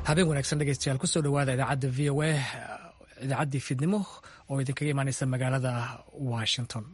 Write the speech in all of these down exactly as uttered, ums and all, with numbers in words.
habeen wanaagsan dhegeystayaal kusoo dhawaada idaacadda v o a idaacaddii fiidnimo oo idinkaga imaaneysa magaalada washington.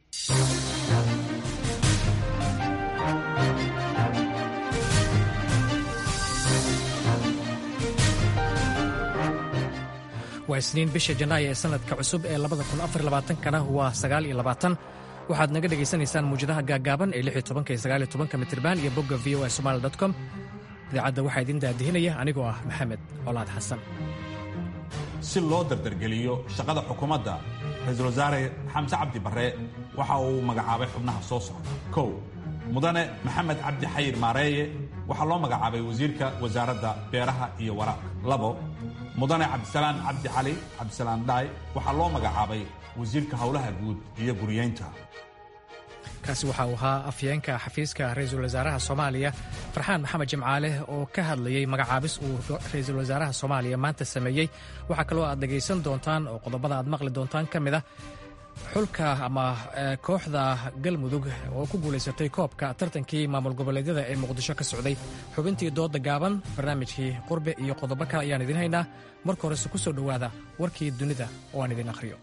waa isniin bisha janaayo ee sanadka cusub ee labada kun afar iyo labaatankana waa sagaal iyo labaatan. waxaad naga dhegaysanaysaan muwjadaha gaaggaaban ee lix iyo tobanka iyo sagaal iyo tobanka mitirban iyo bogga v o a somali dot com. idaacadda waxaa idin daadihinaya anigoo ah maxamed colaad xasan. si loo dardargeliyo shaqada xukuumadda, ra-iisul wasaare xamse cabdi barre waxa uu magacaabay xubnaha soo socda. kow mudane maxamed cabdi xayir maareeye waxaa loo magacaabay wasiirka wasaaradda beeraha iyo waraabka. labo mudane cabdisalaan cabdi cali cabdisalaan dhaay waxaa loo magacaabay wasiirka howlaha guud iyo guriyeynta. kaasi waxa uu ahaa afyeenka xafiiska ra-iisul wasaaraha soomaaliya farxaan maxamed jimcaale oo ka hadlayey magacaabis uu ra-iisul wasaaraha soomaaliya maanta sameeyey. waxaa kaloo aad dhegaysan doontaan oo qodobada aad maqli doontaan ka mid ah xulka ama kooxda galmudug oo ku guulaysatay koobka tartankii maamul goboleedyada ee muqdisho ka socday, xubintii dooda gaaban, barnaamijkii qurbe iyo qodobo kale ayaan idin haynaa. marka horese ku soo dhowaada warkii dunida oo aan idin akhriyo.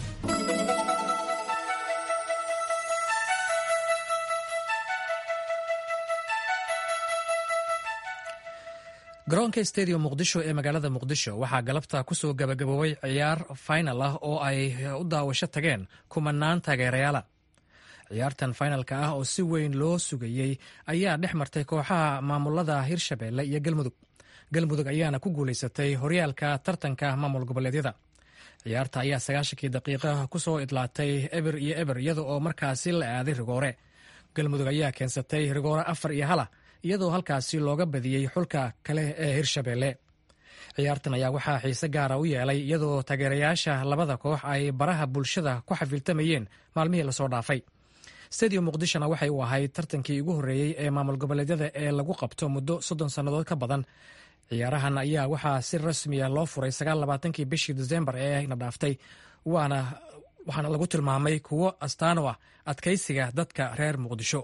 garoonka stadium muqdisho ee magaalada muqdisho waxaa galabta ku soo gabagaboobay ciyaar final ah oo ay u daawasho tageen kumanaan taageerayaala. ciyaartan finalka ah oo si weyn loo sugayey ayaa dhex martay kooxaha maamulada hirshabeelle iyo galmudug. galmudug ayaana ku guulaysatay horyaalka tartanka maamul goboleedyada. ciyaarta ayaa sagaashankii daqiiqa ku soo idlaatay eber iyo eber iyada oo markaasi la aaday rigoore. galmudug ayaa keensatay rigoore afar iyo hala iyadoo halkaasi looga badiyey xulka kale ee hirshabeelle. ciyaartan ayaa waxaa xiise gaara u yeelay iyadoo taageerayaasha labada koox ay baraha bulshada ku xafiiltamayeen maalmihii lasoo dhaafay. stadium muqdishona waxay u ahayd tartankii ugu horreeyey ee maamul goboleedyada ee lagu qabto muddo soddon sannadood ka badan. ciyaarahan ayaa waxaa si rasmiya loo furay sagaallabaatankii bishii disembar ee na dhaaftay waana waxaana lagu tilmaamay kuwo astaan u ah adkaysiga dadka reer muqdisho.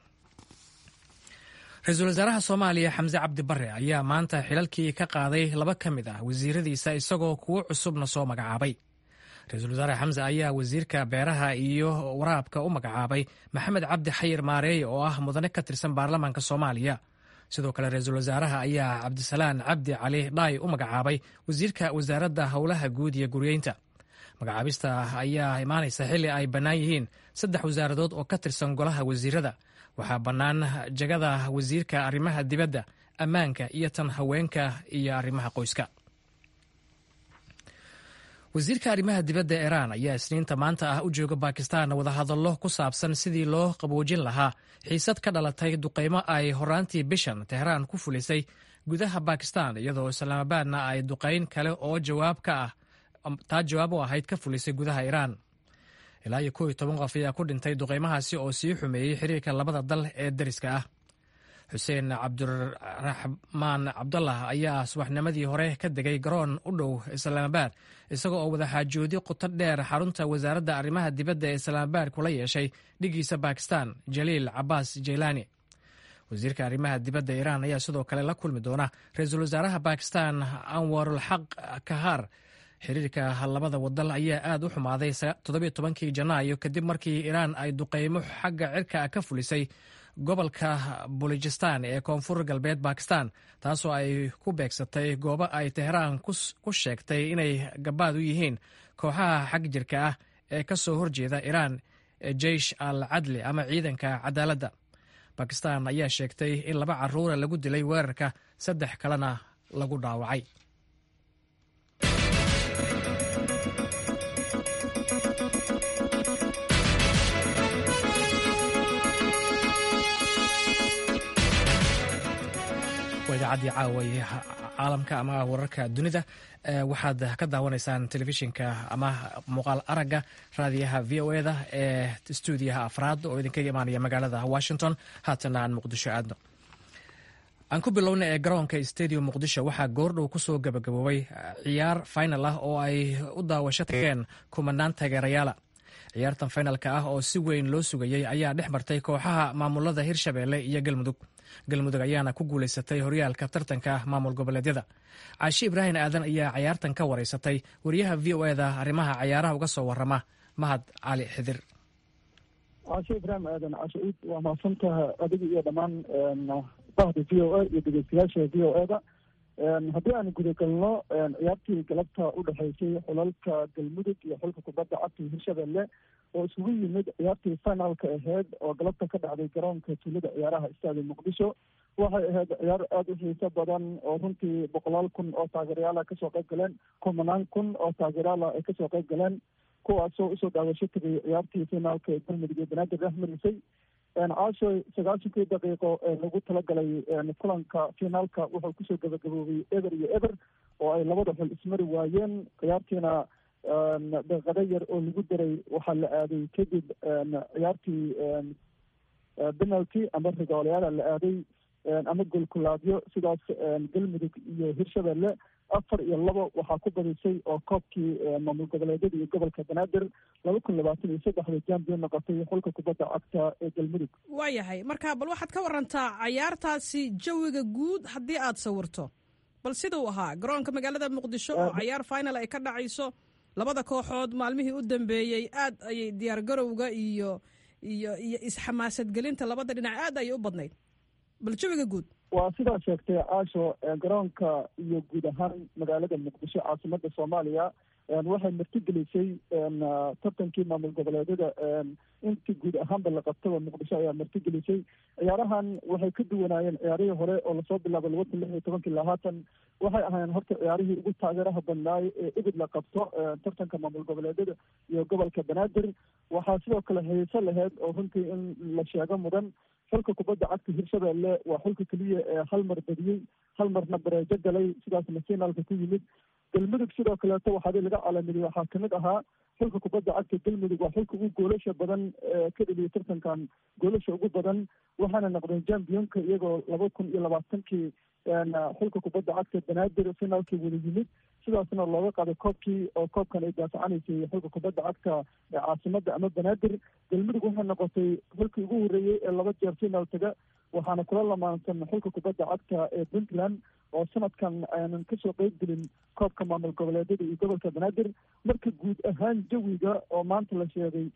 ra-iisul wasaaraha soomaaliya xamse cabdi barre ayaa maanta xilalkii ka qaaday laba ka mid ah wasiiradiisa isagoo kuwo cusubna soo magacaabay. ra-iisul wasaare xamse ayaa wasiirka beeraha iyo waraabka u magacaabay maxamed cabdi xayir maareeye oo ah mudane ka tirsan baarlamaanka soomaaliya. sidoo kale ra-iisul wasaaraha ayaa cabdisalaan cabdi cali dhaay u magacaabay wasiirka wasaaradda howlaha guud iyo guriyeynta. magacaabista ayaa imaanaysa xilli ay bannaan yihiin saddex wasaaradood oo ka tirsan golaha wasiirada. waxaa bannaan jagada wasiirka arrimaha dibadda, ammaanka iyo tan haweenka iyo arrimaha qoyska. wasiirka arrimaha dibadda iiraan ayaa isniinta maanta ah u jooga bakistan wadahadallo ku saabsan sidii loo qaboojin lahaa xiisad ka dhalatay duqaymo ay horaantii bishan tehraan ku fulisay gudaha bakistan, iyadoo islaamabaadna ay duqayn kale oo jawaab ka ah taa jawaab u ahayd ka fulisay gudaha iiraan. ilaa iyo kow iyo toban qof ayaa ku dhintay duqaymahaasi oo sii xumeeyey xiriirka labada dal ee dariska ah. xuseen cabdiraxmaan cabdallah ayaa subaxnimadii hore ka degay garoon u dhow islaamabaad isaga oo wadaxaajoodi quto dheer xarunta wasaaradda arrimaha dibadda ee islaamabaad kula yeeshay dhigiisa bakistan jaliil cabaas jaylaani. wasiirka arrimaha dibadda iiraan ayaa sidoo kale la kulmi doona ra-iisul wasaaraha bakistan anwarulxaq kahar. xiriirka labada wadal ayaa aad u xumaaday toddobiyo tobankii janaayo kadib markii iiraan ay duqaymo xagga cirka ka fulisay gobolka bulujistan ee koonfur galbeed bakistan, taasoo ay ku beegsatay goobo ay tehraan ku sheegtay inay gabaad u yihiin kooxaha xag jirka ah ee ka soo horjeeda iiraan ee jeish al cadli ama ciidanka cadaaladda. bakistan ayaa sheegtay in laba caruura lagu dilay weerarka, saddex kalena lagu dhaawacay. idaacadii caawa caalamka ama wararka dunida waxaad ka daawanaysaan telefishinka ama muuqaal aragga raadiyaha v o eda ee stuudiyaha afraad oo idinkaga imaanaya magaalada washington. haatana aan muqdisho aadno. aan ku bilowna ee garoonka stadium muqdisho waxaa goordhow ku soo gabagaboobay ciyaar final ah oo ay u daawasho tageen kumanaan taageerayaala. ciyaartan finalka ah oo si weyn loo sugayey ayaa dhex martay kooxaha maamulada hirshabeelle iyo galmudug. galmudug ayaana ku guulaysatay horyaalka tartanka maamul goboleedyada. caashi ibraahim aadan ayaa cayaartan ka waraysatay wariyaha v o eda arrimaha cayaaraha uga soo warrama mahad cali xidir. caashi ibraahim aadan cashaciid waa mahadsantaha adiga iyo dhammaan bahda v o a iyo dhegeystayaasha v o eda. haddii aan gudagalno ciyaartii galabta u dhexaysay xulalka galmudug iyo xulka kubadda cagta hirshabelle oo isugu yimid ciyaartii finaalka aheyd oo galabta ka dhacday garoonka tuulada ciyaaraha istaadi muqdisho. waxay ahayd ciyaar aada u xiiso badan oo runtii boqolaal kun oo taageerayaala kasoo qayb galeen, kumanaan kun oo taageerayaala ay kasoo qayb galeen, kuwaasoo usoo daawasho tagay ciyaartii finaalka ee galmudug iyo banaadir rahmarisay. caasho sagaashankii daqiiqo ee lagu talagalay kulanka finaalka wuxuu kusoo gabagaboobay eber iyo eber oo ay labada xul ismari waayeen. ciyaartiina daqiiqado yar oo lagu daray waxaa la aaday kadib ciyaartii penalty ama rigoolayaala la aaday ama golkulaadyo. sidaas galmudug iyo hirshabelle afar iyo labo waxaa ku badisay oo koobkii maamul goboleedyada iyo gobolka banaadir laba kun labaatan iyo saddexda jambion noqotay xulka kubadda cagta ee galmudug. waayahay marka bal waxaad ka warantaa cayaartaasi jawiga guud haddii aad sawirto bal siduu ahaa garoonka magaalada muqdisho oo cayaar final ay ka dhacayso. labada kooxood maalmihii u dambeeyey aad ayay diyaargarowga iyo iyo iyo isxamaasadgelinta labada dhinac aad ayay u badnayd. bal jawiga guud waa sidaa sheegtay caasho, garoonka iyo guud ahaan magaalada muqdisho caasimada soomaaliya waxay martigelisay tartankii maamul goboleedyada intii guud ahaanba la qabtaba muqdisho ayaa martigelisay. ciyaarahan waxay ka duwanaayeen ciyaarihii hore oo lasoo bilaabay laba kun lix iyo tobankii ilaa haatan. waxay ahaayeen horta ciyaarihii ugu taageeraha badnaay ee ibid la qabto tartanka maamul goboleedyada iyo gobolka banaadir. waxaa sidoo kale xiiso laheyd oo runtii in la sheego mudan, xulka kubadda cagta hirshabelle waa xulka keliya ee hal mar badiyey, hal marna bareejo galay, sidaasna finaalka ku yimid. galmudug sidoo kaleeto waxaadi laga calaamidiyey waxaa kamid ahaa xulka kubadda cagta galmudug waa xulka ugu goolasha badan ka dheliyay tartankan, goolasha ugu badan, waxaana noqdeen jambionka iyagoo laba kun iyo labaatankii xulka kubadda cagta banaadir finaalkii wada yimid. sidaasna looga qaaday koobkii oo koobkan ay daafacanaysay xulka kubadda cagta ee caasimada ama banaadir. galmudug waxay noqotay xulkii ugu horreeyey ee laba jeer finaal taga, waxaana kula lamaansan xulka kubadda cagta ee puntland oo sanadkan aanan kasoo qeyb gelin koobka maamul goboleedyada iyo gobolka banaadir. marka guud ahaan jawiga oo maanta la sheegay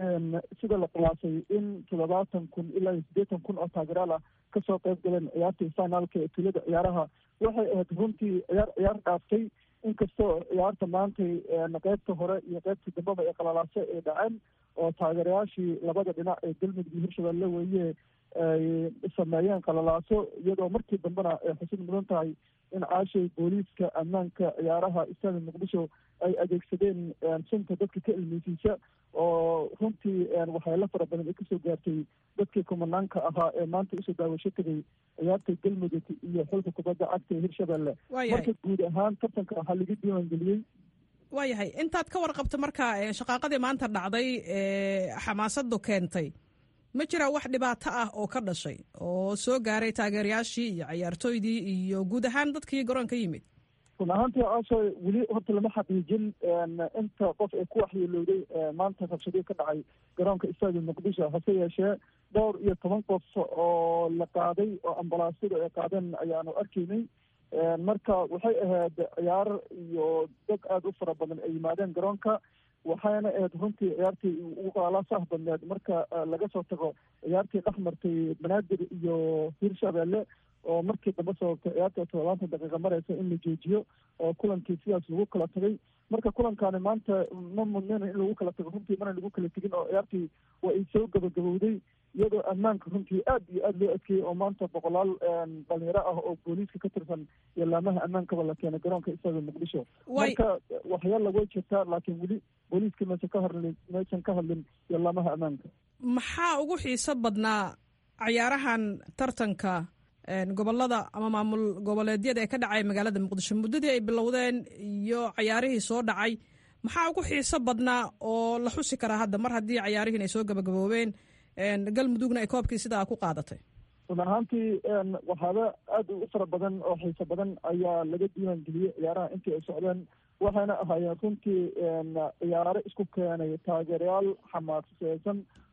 sida la qiyaasay in toddobaatan kun ilaa iyo siddeetan kun oo taageeraal ah kasoo qeyb galeen ciyaartii finaalka ee tuulada ciyaaraha. waxay ahayd runtii ciyaar ciyaar dhaaftay, inkastoo ciyaarta maantay qeybta hore iyo qeybta dambeba ee qalalaase ay dhaceen oo taageerayaashii labada dhinac ee galmudug iyo hirshabelle weeye ay sameeyeen qalalaaso, iyadoo markii dambena ay xusid mudan tahay in caashay booliiska ammaanka ciyaaraha istaadi muqdisho ay adeegsadeen sunta dadka ka ilmeysiisa oo runtii waxyaalo fara badan ay kasoo gaartay dadkii kumanaanka ahaa ee maanta usoo daawasho tagay ciyaarta galmudug iyo xulka kubadda cagta ee hirshabelle. marka guud ahaan tartanka waxaa laga diiwaangeliyey. waayahay intaad ka warqabto marka shaqaaqadii maanta dhacday ee xamaasadu keentay, ma jiraa wax dhibaato ah oo ka dhashay oo soo gaaray taageerayaashii iyo cayaartooydii iyo guud ahaan dadkii garoonka yimid? run ahaantii caasho weli horta lama xaqiijin inta qof ee ku waxyeelowday maanta rabshadii ka dhacay garoonka istaadi muqdisho. hase yeeshee dhowr iyo toban qof oo la qaaday oo ambalaasyadu ay qaadeen ayaanu arkaynay. marka waxay ahayd ciyaar iyo dad aada u fara badan ay yimaadeen garoonka, waxaana ahayd runtii ciyaartii ugu qalalaasah badneed marka laga soo tago ciyaartii dhex martay banaadir iyo hirshabelle oo markii dambe sababtay ciyaarta toddobaatan daqiiqa mareysa in la joojiyo oo kulankii sidaas lagu kala tagay. marka kulankaani maanta ma mudneen in lagu kala tago, runtii mana lagu kala tegin oo ciyaartii waa ay soo gabagabowday iyadoo ammaanka runtii aad iyo aada loo adkeeyey oo maanta boqolaal dhalinyaro ah oo booliiska ka tirsan iyo laamaha ammaankaba la keenay garoonka istaadi muqdisho. marka waxyaala way jirtaa laakiin weli booliiska maysan ka hadlin maysan ka hadlin iyo laamaha ammaanka. maxaa ugu xiiso badnaa cayaarahan tartanka gobolada ama maamul goboleedyada ee ka dhacay magaalada muqdisho muddadii ay bilowdeen iyo cayaarihii soo dhacay? maxaa ugu xiiso badnaa oo la xusi karaa hadda mar haddii cayaarihiin ay soo gabagaboobeen galmudugna ay koobkii sidaa ku qaadatay? run ahaantii waxaaba aada u fara badan oo xiiso badan ayaa laga diiwaan geliyey ciyaaraha intii ay socdeen, waxayna ahaayeen runtii ciyaaro isku keenay taageerayaal xamaaseysan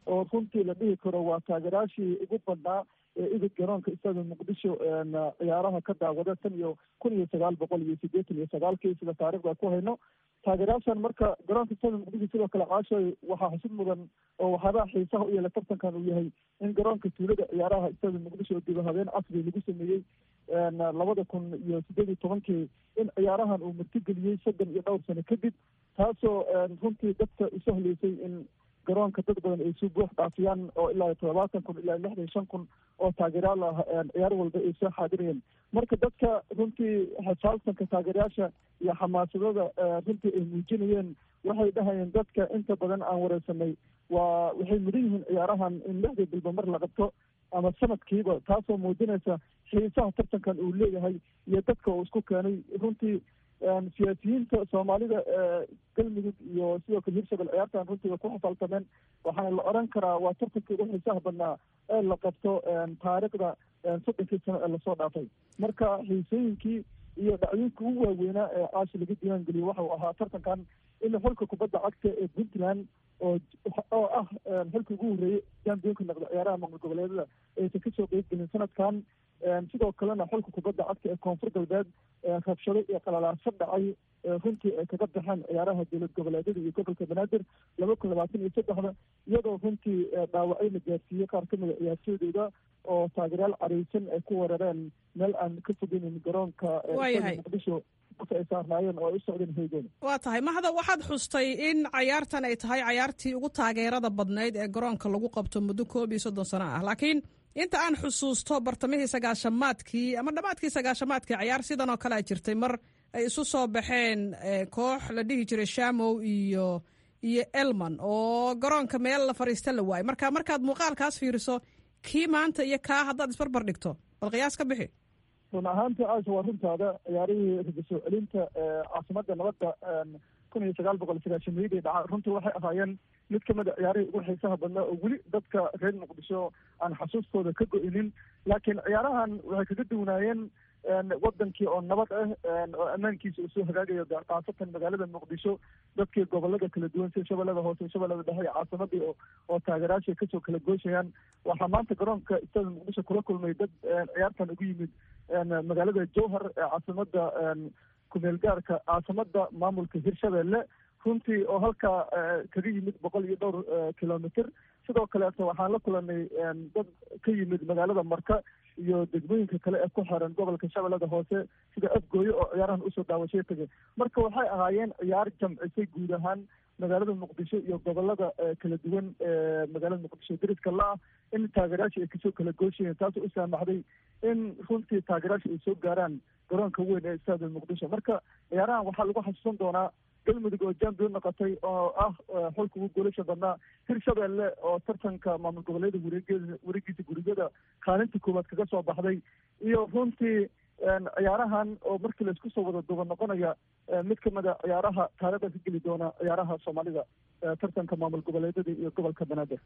oo runtii la dhihi karo waa taageerayaashii ugu badnaa ee idid garoonka istaada muqdisho ciyaaraha ka daawada tan iyo kun iyo sagaal boqol iyo siddeetan iyo sagaalkii sida taarikhda ku hayno taageerayaashan marka garoonka istaada muqdisho sidoo kale caashoy waxaa xusid mudan oo waxyaabaha xiisaha u yeela tartankan uu yahay in garoonka tuulada ciyaaraha istaada muqdisho oo dib habeen casri lagu sameeyey labada kun iyo siddeed iyo tobankii in ciyaarahan uu martigeliyey soddon iyo dhowr sano kadib taasoo runtii dadka isu haleysay in garoonka dad badan ay soo buux dhaafiyaan oo ilaa toddobaatan kun ilaa lixdan shan kun oo taageerayaal ah ciyaar walba ay soo xaadirayeen marka dadka runtii xisaaltanka taageerayaasha iyo xamaasadada runtii ay muujinayeen waxay dhahayeen dadka inta badan aan wareysanay waa waxay mudan yihiin ciyaarahan in lixdii bilba mar la qabto ama sanadkiiba taasoo muujinaysa xiisaha tartankan uu leeyahay iyo dadka uu isku keenay runtii siyaasiyiinta soomaalida galmudug iyo sidoo kale hirshabel ciyaartan runtii way ku xafaaltameen waxaana la oran karaa waa tartankii ugu xiisaha badnaa ee la qabto taariikhda soddonkii sano ee lasoo dhaafay marka xiisooyinkii iyo dhacdooyinka ugu waaweynaa ee caashi laga diiwaan geliyey waxau ahaa tartankan in xulka kubadda cagta ee puntland oo oo ah xilka ugu horreeyey jambiyoonka noqda ciyaaraha maamul goboleedada aysan kasoo qeyb gelin sanadkan sidoo kalena xulka kubadda cagta ee koonfur galbeed rabshado iyo qalalaaso dhacay runtii ay kaga baxeen ciyaaraha dowlad goboleedyada iyo gobolka banaadir laba kun labaatan iyo saddexda iyadoo runtii dhaawacyo la gaarsiiyey qaar kamida ciyaartooydooda oo taageerayaal careysan ay ku weerareen meel aan ka fogeynin garoonka muqdisho ay saarnaayeen oo ay u socdeen hoygooda waa tahay mahada waxaad xustay in cayaartan ay tahay cayaartii ugu taageerada badnayd ee garoonka lagu qabto muddo koob iyo soddon sano ah laakiin inta aan xusuusto bartamihii sagaashamaadkii ama dhammaadkii sagaashamaadkii cayaar sidan oo kale a jirtay mar ay isu soo baxeen koox la dhihi jiray shamow iyo iyo elman oo garoonka meel la fadhiista la waayay marka markaad muuqaalkaas fiiriso kii maanta iyo kaa haddaad isbarbar dhigto bal qiyaas ka bixi run ahaantii caasha waa runtaada ciyaarihii raga soo celinta caasimada nabadda kun iyo sagaal boqol sagaashameydii dhaca runtii waxay ahaayeen mid kamida ciyaarihii ugu xiisaha badnaa oo weli dadka reer muqdisho aan xasuustooda ka go-inin laakiin ciyaarahan waxay kaga duwanaayeen wadankii oo nabad ah oo ammaankiisa uu soo hagaagayo khaasatan magaalada muqdisho dadkii gobolada kala duwan sida shabeellada hoose shabeellada dhexe iyo caasimadii oo taageerayaasha kasoo kala gooshayaan waxaa maanta garoonka istaada muqdisho kula kulmay dad ciyaartan ugu yimid magaalada jowhar ee caasimada kumeel gaarka caasimada maamulka hirshabelle runtii oo halkaa kaga yimid boqol iyo dhowr kilomitr sidoo kaleeto waxaan la kulanay dad ka yimid magaalada marka iyo degmooyinka kale ee ku xiran gobolka shabeellada hoose sida afgooye oo ciyaarahan usoo daawashay tagay marka waxay ahaayeen ciyaar jamcisay guud ahaan magaalada muqdisho iyo gobolada kala duwan ee magaalada muqdisho dariska la-ah in taageerayaasha ay kasoo kala gooshayeen taasoo u saamaxday in runtii taageerayaasha ay soo gaaraan garoonka weyn ee istaada muqdisho marka ciyaarahan waxaa lagu xasuusan doonaa galmudug oo jambion noqotay oo ah xulka ugu goolasha badnaa hirshabelle oo tartanka maamul goboleeda wareegeeda wareegiisa gurigada kaalinta koowaad kaga soo baxday iyo runtii ciyaarahan oo markii laisku soo wada duba noqonaya mid kamida ciyaaraha taariikhda ka geli doona ciyaaraha soomaalida tartanka maamul goboleedada iyo gobolka banaadir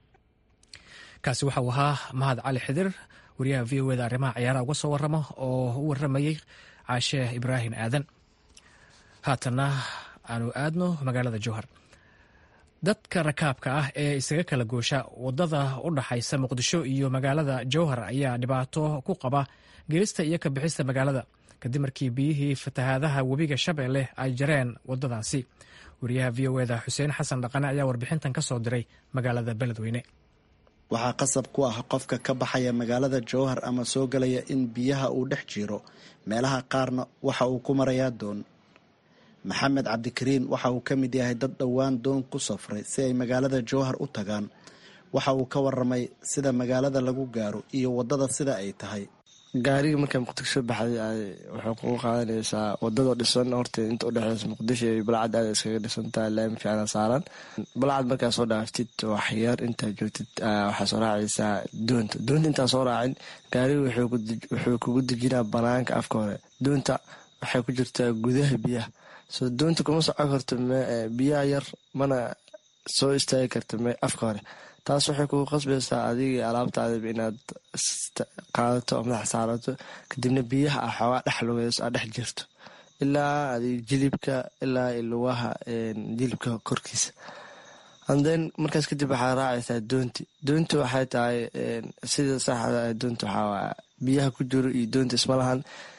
kaasi waxa uu ahaa mahad cali xidir wariyaha v o eda arrimaha ciyaaraha uga soo waramo oo u waramayey caashe ibraahim aadan haatana aanu aadno magaalada jowhar dadka rakaabka ah ee isaga kala goosha wadada u dhaxaysa muqdisho iyo magaalada jowhar ayaa dhibaato ku qaba gelista iyo ka bixista magaalada kadib markii biyihii fatahaadaha webiga shabeelle ay jareen wadadaasi wariyaha v o eda xuseen xasan dhaqane ayaa warbixintan ka soo diray magaalada beledweyne waxaa qasab ku ah qofka ka baxaya magaalada jowhar ama soo galaya in biyaha uu dhex jiro meelaha qaarna waxa uu ku marayaa doon maxamed cabdikariin waxa uu ka mid yahay dad dhowaan doon ku safray si ay magaalada jowhar u tagaan waxa uu ka waramay sida magaalada lagu gaaro iyo wadada sida ay tahay gaariga markaa muqdisho baxday waxay kugu qaadanaysaa wadadoo dhisan horta inta udhexeysa muqdisho iyo balcad aada iskaga dhisantaha laami fiicana saaran balcad markaa soo dhaaftid waxyaar intaa joogtid waxaa soo raacaysaa doonta doonta intaa soo raacin gaariga wuxuu kugu dejinaa banaanka afka hore doonta waxay ku jirtaa gudaha biyaha soo doonta kuma socon karto biyaha yar mana soo istaagi karta afka hore taas waxay kugu qasbaysaa adigii alaabtaadaba inaad qaadato oo madaxa saarato kadibna biyaha ah xoogaa dhex lugeyso aad dhex jirto ilaa adig jilibka ilaa lugaha jilibka korkiisa anden markaas kadib waxaa raacaysaa doonti doonti waxay tahay sida saxda doonta waxaa biyaha ku jiro iyo doonta isma lahan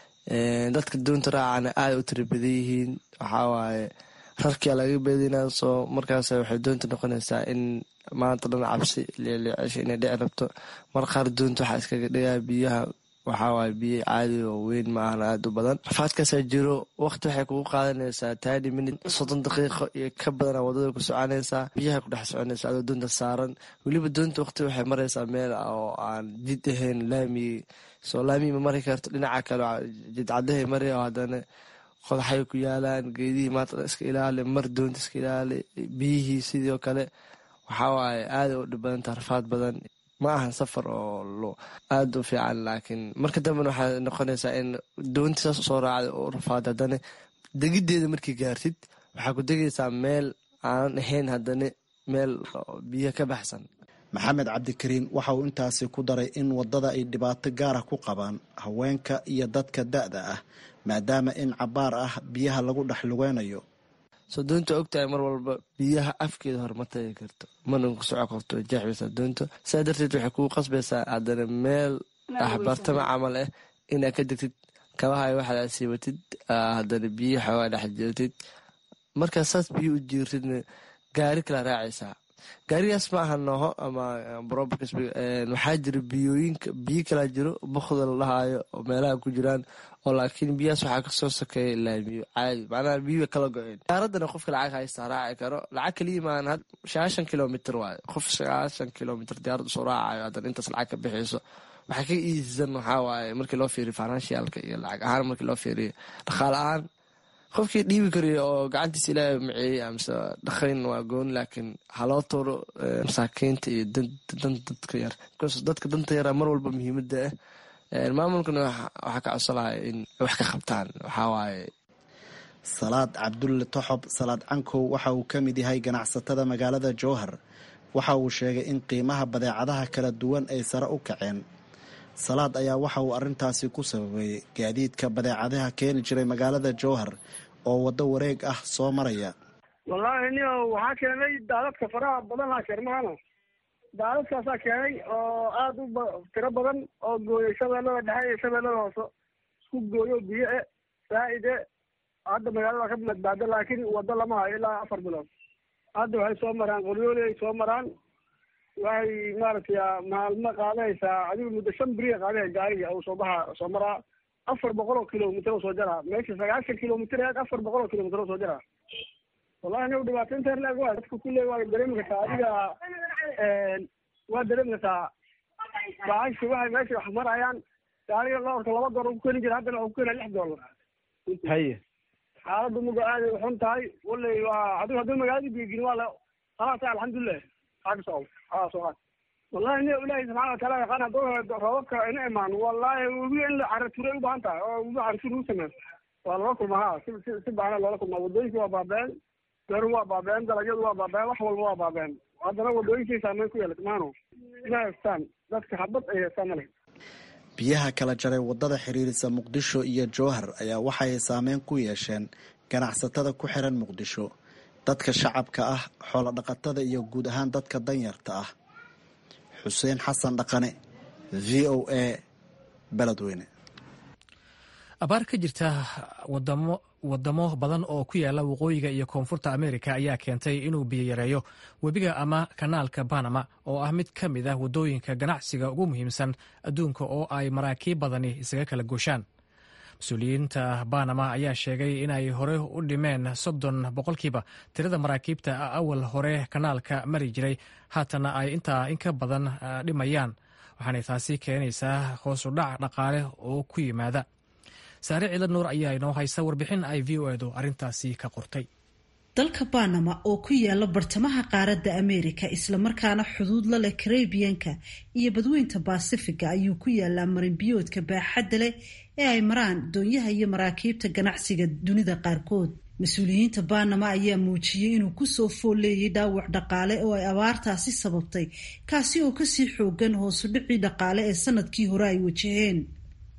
dadka doonta raacana aada u tira badan yihiin waxaa waaye rarkia laga beedinaa soo markaas waxay doonta noqonaysaa in maanta dhan cabsi leeleecesha inay dhici rabto mar qaar doonta waxaa iskaga dhigaa biyaha waxaa waaye biyo caadi oo weyn ma ahna aada u badan rafaadkaasaa jiro waqti waxay kugu qaadanaysaa thirty minute soddon daqiiqo iyo ka badana wadada ku soconaysaa biyaha ku dhex soconaysa adoo doonta saaran weliba doonta waqti waxay maraysaa meel oo aan jid ahayn laami soo laami ma mari karto dhinaca kale jidcadahay mari oo haddana qodaxay ku yaalaan geedihii maanta iska ilaali mar doonta iska ilaali biyihii sidoo kale waxaa waaye aada u dhib badantaa rafaad badan ma ahan safar oo aada u fiican laakiin marka dambena waxaa noqonaysaa in doonti saas usoo raacda oo rafaad haddana degiddeeda markii gaartid waxaa ku degaysaa meel aanan ahayn haddana meel biyo ka baxsan maxamed cabdikariin waxa uu intaasi ku daray in waddada ay dhibaato gaara ku qabaan haweenka iyo dadka da-da ah maadaama in cabaar ah biyaha lagu dhex lugeynayo soo doonta ogtahay mar walba biyaha afkeeda hor ma tagi karto mana ku soco karto jeexbaysaa doonta saa darteed waxay kugu qasbaysaa haddana meel axbartama camal ah inaad ka degtid kabaha waxaad siibatid haddana biyo xoogaa dhex joogtid markaa saas biyo u jiirtidna gaari kala raacaysaa gaarigaas ma aha nooho ama brobks waxaa jira biyooyinka biyo kalaa jiro bokda la dhahaayo oo meelaha ku jiraan oo laakiin biyahaas waxaa kasoo sokeeya laamiyo caadi macnaha biyo kala go-een gaaradana qofka lacag haystaa raaci karo lacag kaliya maan sagaashan kilomitr waayo qof sagaashan kilomitr diyaarad usoo raacayo haddana intaas lacag ka bixiyso waxaa ka iisan waxaa waaye markii loo fiiriyo financialka iyo lacag ahaan markii loo fiiriyo dhaqaale ahaan qofkii dhiibi kariyo oo gacantiisa ilaahay maceeyey amase dhaqayn waa gooni laakiin haloo tuuro masaakiinta iyo dan dadka yar bcause dadka danta yara mar walba muhiimada ah maamulkana waxaa ka codsalahay in wax ka qabtaan waxaa waaye salaad cabdulle toxob salaad cankow waxa uu ka mid yahay ganacsatada magaalada jowhar waxa uu sheegay in qiimaha badeecadaha kala duwan ay sare u kaceen salaad ayaa waxa uu arrintaasi ku sababeeyey gaadiidka badeecadaha keeni jiray magaalada jowhar oo waddo wareeg ah soo maraya wallaahi nio waxaa keenay daadadka faraha badanaa keermahana daadadkaasaa keenay oo aada u tiro badan oo gooyay shabeellada dhexe iyo shabeellada hoose isku gooyo biyo e saa-ide hadda magaalada ka badbaado laakiin waddo lama hayo ilaa afar bilood hadda waxay soo maraan qoryooli ay soo maraan waxay maaragtay maalmo qaadaysaa adigu muddo shan beriya qaadaya gaariga uu soo baxa soo maraa afar boqol oo kilomitr soo jaraa meesha sagaashan kilomitr eed afar boqol oo kilomitr soo jaraa wallahi anigu dhibaato inta herlag waa dadka kulle waa dareemi kartaa adiga waa dareemi kartaa baashi waxay meesha wax marayaan gaariga loorka laba goor ku keeni jira haddana wuxuu ku keenaa lix dollar haye xaaladda muga aaday xun tahay wallay waa adigu haddii magaalada biigin waa la khalaas alxamdulilah xaaga soo wallahi ina ilaahay subxana wataala yaqaan hadduu roobabka ina imaan wallahi webiga in la caraturay u baahan tahay oo webiga caratur lagu sameeyo waa lala kulma ha si si si baana loola kulmaa wadooyinka waa baabeen beeru waa baabeen dalagyadu waa baabeen wax walba waa baabeen haddana wadooyinkay saameyn ku yeelat maano ma haystaan dadka xabad ay haystaan male biyaha kala jaray waddada xiriirisa muqdisho iyo jowhar ayaa waxay saameyn ku yeesheen ganacsatada ku xiran muqdisho dadka shacabka ah xoolo dhaqatada iyo guud ahaan dadka danyarta ah xuseen xasan dhaqane v o a beledweyne abaar ka jirta wadamo wadamo badan oo ku yaala waqooyiga iyo koonfurta amerika ayaa keentay inuu biyo yareeyo webiga ama kanaalka banama oo ah mid ka mid ah waddooyinka ganacsiga ugu muhiimsan adduunka oo ay maraakiib badani isaga kala gooshaan mas-uuliyiinta banama ayaa sheegay inay hore u dhimeen soddon boqolkiiba tirada maraakiibta awal hore kanaalka mari jiray haatana ay intaa in ka badan dhimayaan waxaanay taasi keenaysaa hoos u dhac dhaqaale oo ku yimaada saare ciila nuur ayaa inoo haysa warbixin ay v o edu arrintaasi ka qortay dalka banama oo ku yaala bartamaha qaaradda ameerika islamarkaana xuduud la leh karebiyanka iyo badweynta baasifiga ayuu ku yaalaa marinbiyoodka baaxadda leh ee ay maraan doonyaha iyo maraakiibta ganacsiga dunida qaarkood mas-uuliyiinta banama ayaa muujiyey inuu kusoo fool leeyay dhaawac dhaqaale oo ay abaartaasi sababtay kaasi oo kasii xoogan hoosu dhicii dhaqaale ee sanadkii hore ay wajaheen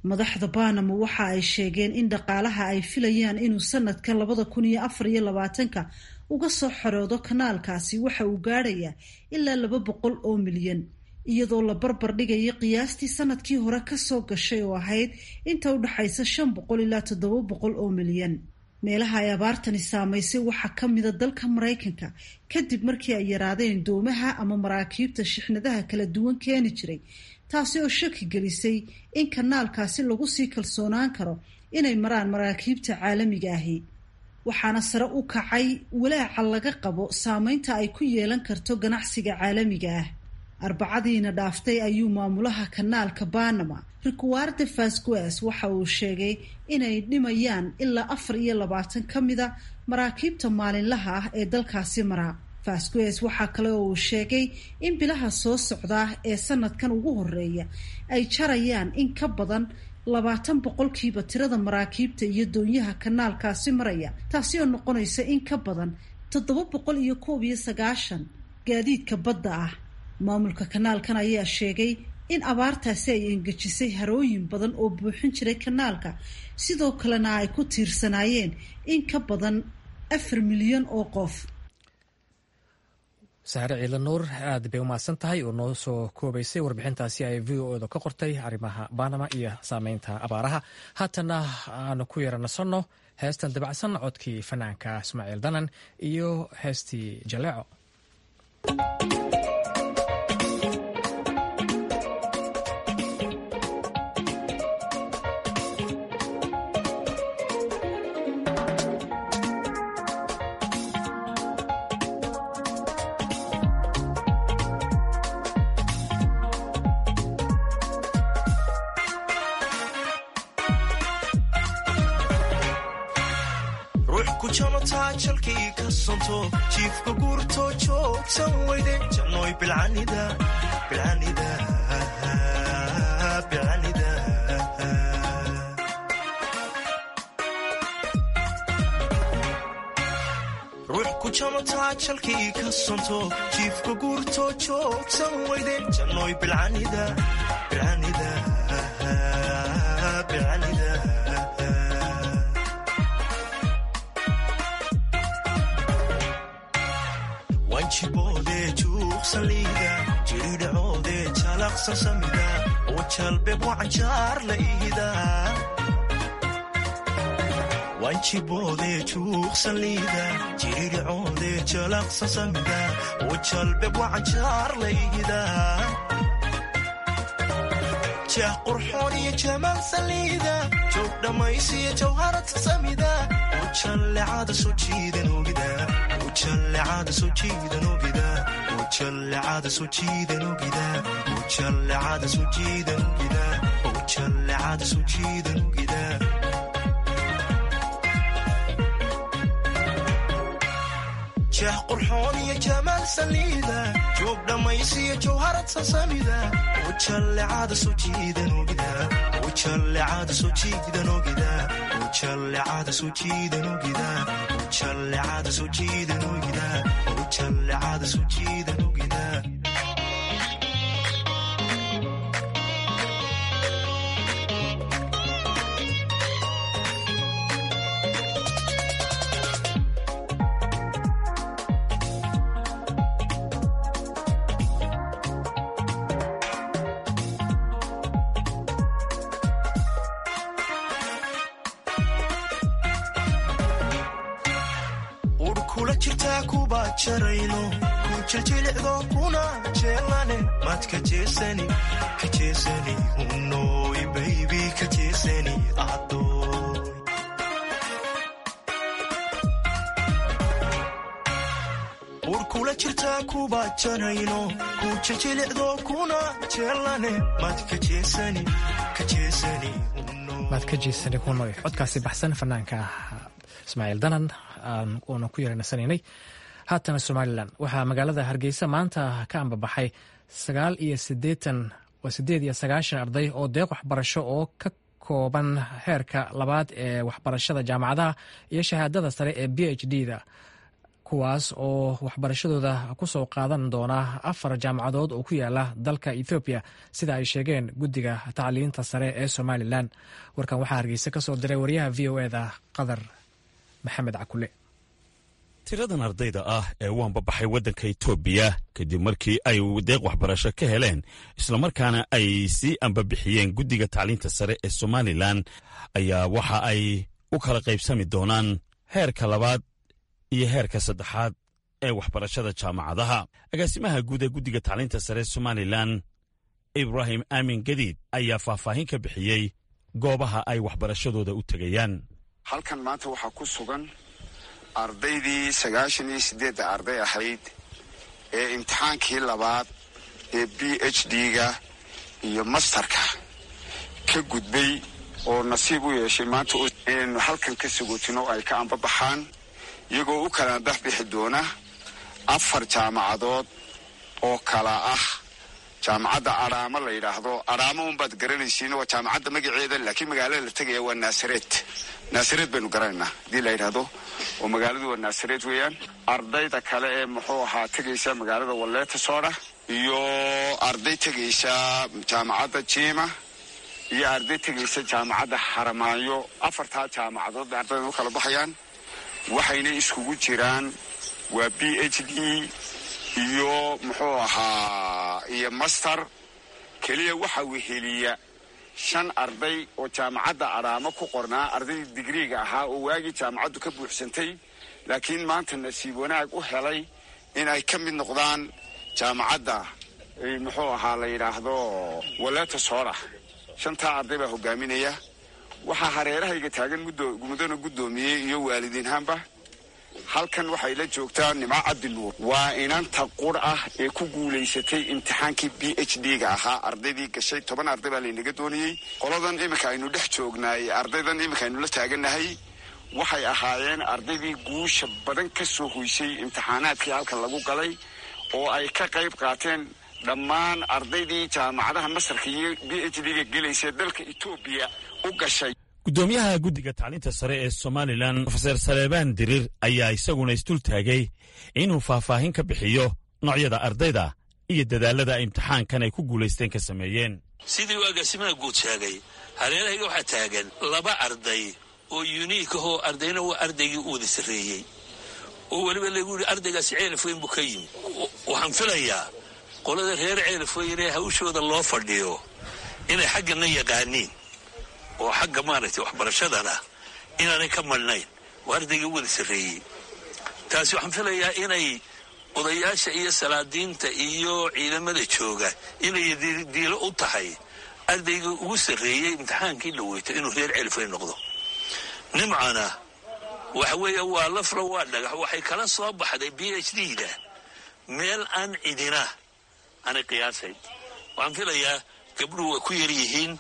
madaxda Panama waxa ay sheegeen in dhaqaalaha ay filayaan inuu sanadkan labada kun iyo afar iyo labaatanka uga soo xoroodo kanaalkaasi waxa uu gaadhayaa ilaa laba boqol oo milyan iyadoo la barbar dhigayo qiyaastii sanadkii hore kasoo gashay oo ahayd inta u dhaxaysa shan boqol ilaa toddoba boqol oo milyan. meelaha ay abaartani saamaysay waxaa ka mida dalka Maraykanka kadib markii ay yaraadeen doomaha ama maraakiibta shixnadaha kala duwan keeni jiray taasi oo shaki gelisay in kanaalkaasi lagu sii kalsoonaan karo inay maraan maraakiibta caalamiga ahi waxaana sare u kacay walaaca laga qabo saameynta ay ku yeelan karto ganacsiga caalamiga ah. arbacadiina dhaaftay ayuu maamulaha kanaalka Panama Ricardo Vasquez waxa uu sheegay inay dhimayaan ilaa afar iyo labaatan ka mida maraakiibta maalinlaha ah ee dalkaasi mara. Vasquez waxa kale oo uu sheegay in bilaha soo socda ee sanadkan ugu horeeya ay jarayaan in ka badan labaatan boqolkiiba tirada maraakiibta iyo doonyaha kanaalkaasi maraya taasi oo noqonaysa in ka badan toddoba boqol iyo koob iyo sagaashan gaadiidka badda ah. maamulka kanaalkan ayaa sheegay in abaartaasi ay engejisay harooyin badan oo buuxin jiray kanaalka sidoo kalena ay ku tiirsanaayeen in ka badan afar milyan oo qof. Sahre Ciilanuur aad bay u mahadsan tahay oo noo soo koobaysay warbixintaasi ay v o da ka qortay arrimaha Panama iyo saameynta abaaraha. haatana aanu ku yaranasanno heestan dabacsan codkii fanaanka Ismaaciil Danan iyo heestii Jaleeco. jiifka guurto joogsan weyde jannoy bilcanida bilcanida bilcanida ruux ku jamataa jalkii ka sonto jiifka guurto joogsan weyde jannoy bilcanida bilcanida bilcanida wanjiboode juuqsaliida jiridhacoode jalaqsan samida oo jalbeb wacanjaar la ihida wanjiboode juuqsaliida jiridhacoode jalaqsan samida oo jalbeb wacanjaar la ihida jah qurxoon iyo jamaal saliida joog dhammaysiya jawharata samida oo jallecada soo jiidan ogida jallecada soo jiidan ogida jallecada soo jiidan ogida jallecada soo jiidan ogida jallecada soo jiidan ogida jah qurxoon iyo jamaal saliida joog dhammaysiya jawharad sasamida jallecada soo jiidan ogida jallecada soo jiidan ogida jallecada soo jiidan ogida jallecada soo jiidan ogida jallecada soo jiidan ogida kujilicdo kuna jeelane maad ka jeesani ka jeesani unoy baybi ka jeesani adoy ur kula jirtaa kuba janayno kujilicdo kuna jeelane maad ka jeesani ka jeesani maad ka jeesani unoy codkaasi baxsan fanaanka Ismaaciil Danan aan ku yaranasanay. haatana Somalilan waxaa magaalada Hargeysa maanta ka ambabaxay sagaal iyo siddeetan waa siddeed iyo sagaashan arday oo deeq waxbarasho oo ka kooban heerka labaad ee waxbarashada jaamacadaha iyo shahaadada sare ee B H D da kuwaas oo waxbarashadooda ku soo qaadan doona afar jaamacadood oo ku yaala dalka ethoobiya sida ay sheegeen guddiga tacliinta sare ee somalilan. warkan waxaa hargeysa ka soo diray wariyaha v o eda qadar maxamed cakule. tiradan ardayda ah ee u anbabaxay waddanka etoobiya kadib markii ay deeq waxbarasho ka heleen islamarkaana ay sii anbabixiyeen guddiga tacliinta sare ee somalilan ayaa waxa ay u kala qaybsami doonaan heerka labaad iyo heerka saddexaad ee waxbarashada jaamacadaha. agaasimaha guud ee guddiga tacliinta sare ee somalilan ibraahim aamin gadiid ayaa faahfaahin ka bixiyey goobaha ay waxbarashadooda u tegayaan. halkan maanta waxaa ku sugan ardaydii sagaashan iyo siddeedda arday ahayd ee imtixaankii labaad ee b h d-ga iyo mastarka ka gudbay oo nasiib u yeeshay maanta inaynu halkan ka sagootino ay ka anbabaxaan iyagoo u kala anbaxbixi doona afar jaamacadood oo kala ah jaamacadda adhaamo la yidhaahdo. adhaamo unbaad garanaysiin waa jaamacadda magaceeda, laakiin magaalada la tegaya waa naasareed. naasareed baynu garanaynaa haddii la yidhaahdo oo magaaladu waa naasareed weeyaan. ardayda kale ee muxuu ahaa tegaysa magaalada waleeta soodha iyo arday tegaysa jaamacadda jiima iyo arday tegaysa jaamacadda xaramaayo. afartaa jaamacadood bay ardayda u kala baxayaan, waxayna iskugu jiraan waa b h d iyo muxuu ahaa iyo master. keliya waxa weheliya shan arday oo jaamacadda adhaamo ku qornaa, ardaydii digriiga ahaa oo waagii jaamacaddu ka buuxsantay laakiin maanta nasiib wanaag u helay in ay ka mid noqdaan jaamacadda muxuu ahaa la yidhaahdo waleeta soodha. shantaa arday baa hogaaminaya. waxaa hareerahayga taagan mudana guddoomiyey iyo waalidiinhaanba. halkan waxay la joogtaa nimco cabdinuur, waa inanta qur ah ee ku guulaysatay imtixaankii b h d-ga ahaa. ardaydii gashay toban arday baa laynaga doonayey. qoladan iminka aynu dhex joognaay, ardaydan iminka aynu la taagannahay waxay ahaayeen ardaydii guusha badan ka soo hoysay imtixaanaadkii halkan lagu galay oo ay ka qayb qaateen dhammaan ardaydii jaamacadaha masarka iyo b h d-ga gelaysa dalka etoobiya u gashay. guddoomiyaha guddiga tacliinta sare ee somalilan rofeser saleebaan dirir ayaa isaguna isdul taagay inuu faahfaahin ka bixiyo noocyada ardayda iyo dadaalada imtixaankan ay ku guulaysteen ka sameeyeen. sidii uu agaasimaha guud sheegay, hareerahayga waxaa taagan laba arday oo yuniik ahoo ardayna waa ardaygii u wada sarreeyey oo weliba lagu yidhi ardaygaasi ceelafweyn buu ka yimi. waxaan filayaa qolada reer ceelafweyn ee hawshooda loo fadhiyo inay xaggana yaqaaniin oo xagga maaragtay waxbarashadana inaanay ka marnayn. waa ardaygii u wada sarreeyey. taasi waxaan filayaa inay odayaasha iyo salaadiinta iyo ciidamada jooga inay diilo u tahay ardaygii ugu sarreeyey imtixaankii la weyto inuu reer ceelafweyn noqdo. nimcana waxa weeye waa lafra waa dhagax. waxay kala soo baxday b h d-da meel aan cidina aanay qiyaasayn. waxaan filayaa gabdhuhu way ku yar yihiin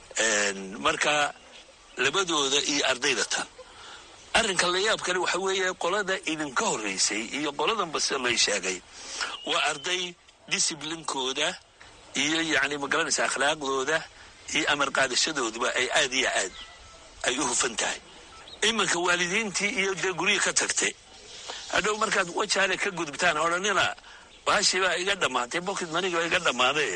marka labadooda iyo ardayda tan. arrinka la yaab kale waxa weeye qolada idinka horraysay iyo qoladan base lay sheegay waa arday disciblinkooda iyo yacni magaranaysa akhlaaqdooda iyo amar qaadashadooduba ay aad iyo aad ay u hufan tahay. iminka waalidiintii iyo dee guryihi ka tagtay hadhow markaad wajaale ka gudubtaan odhanina baashii baa iga dhammaatay bokid maniga baa iga dhammaaday.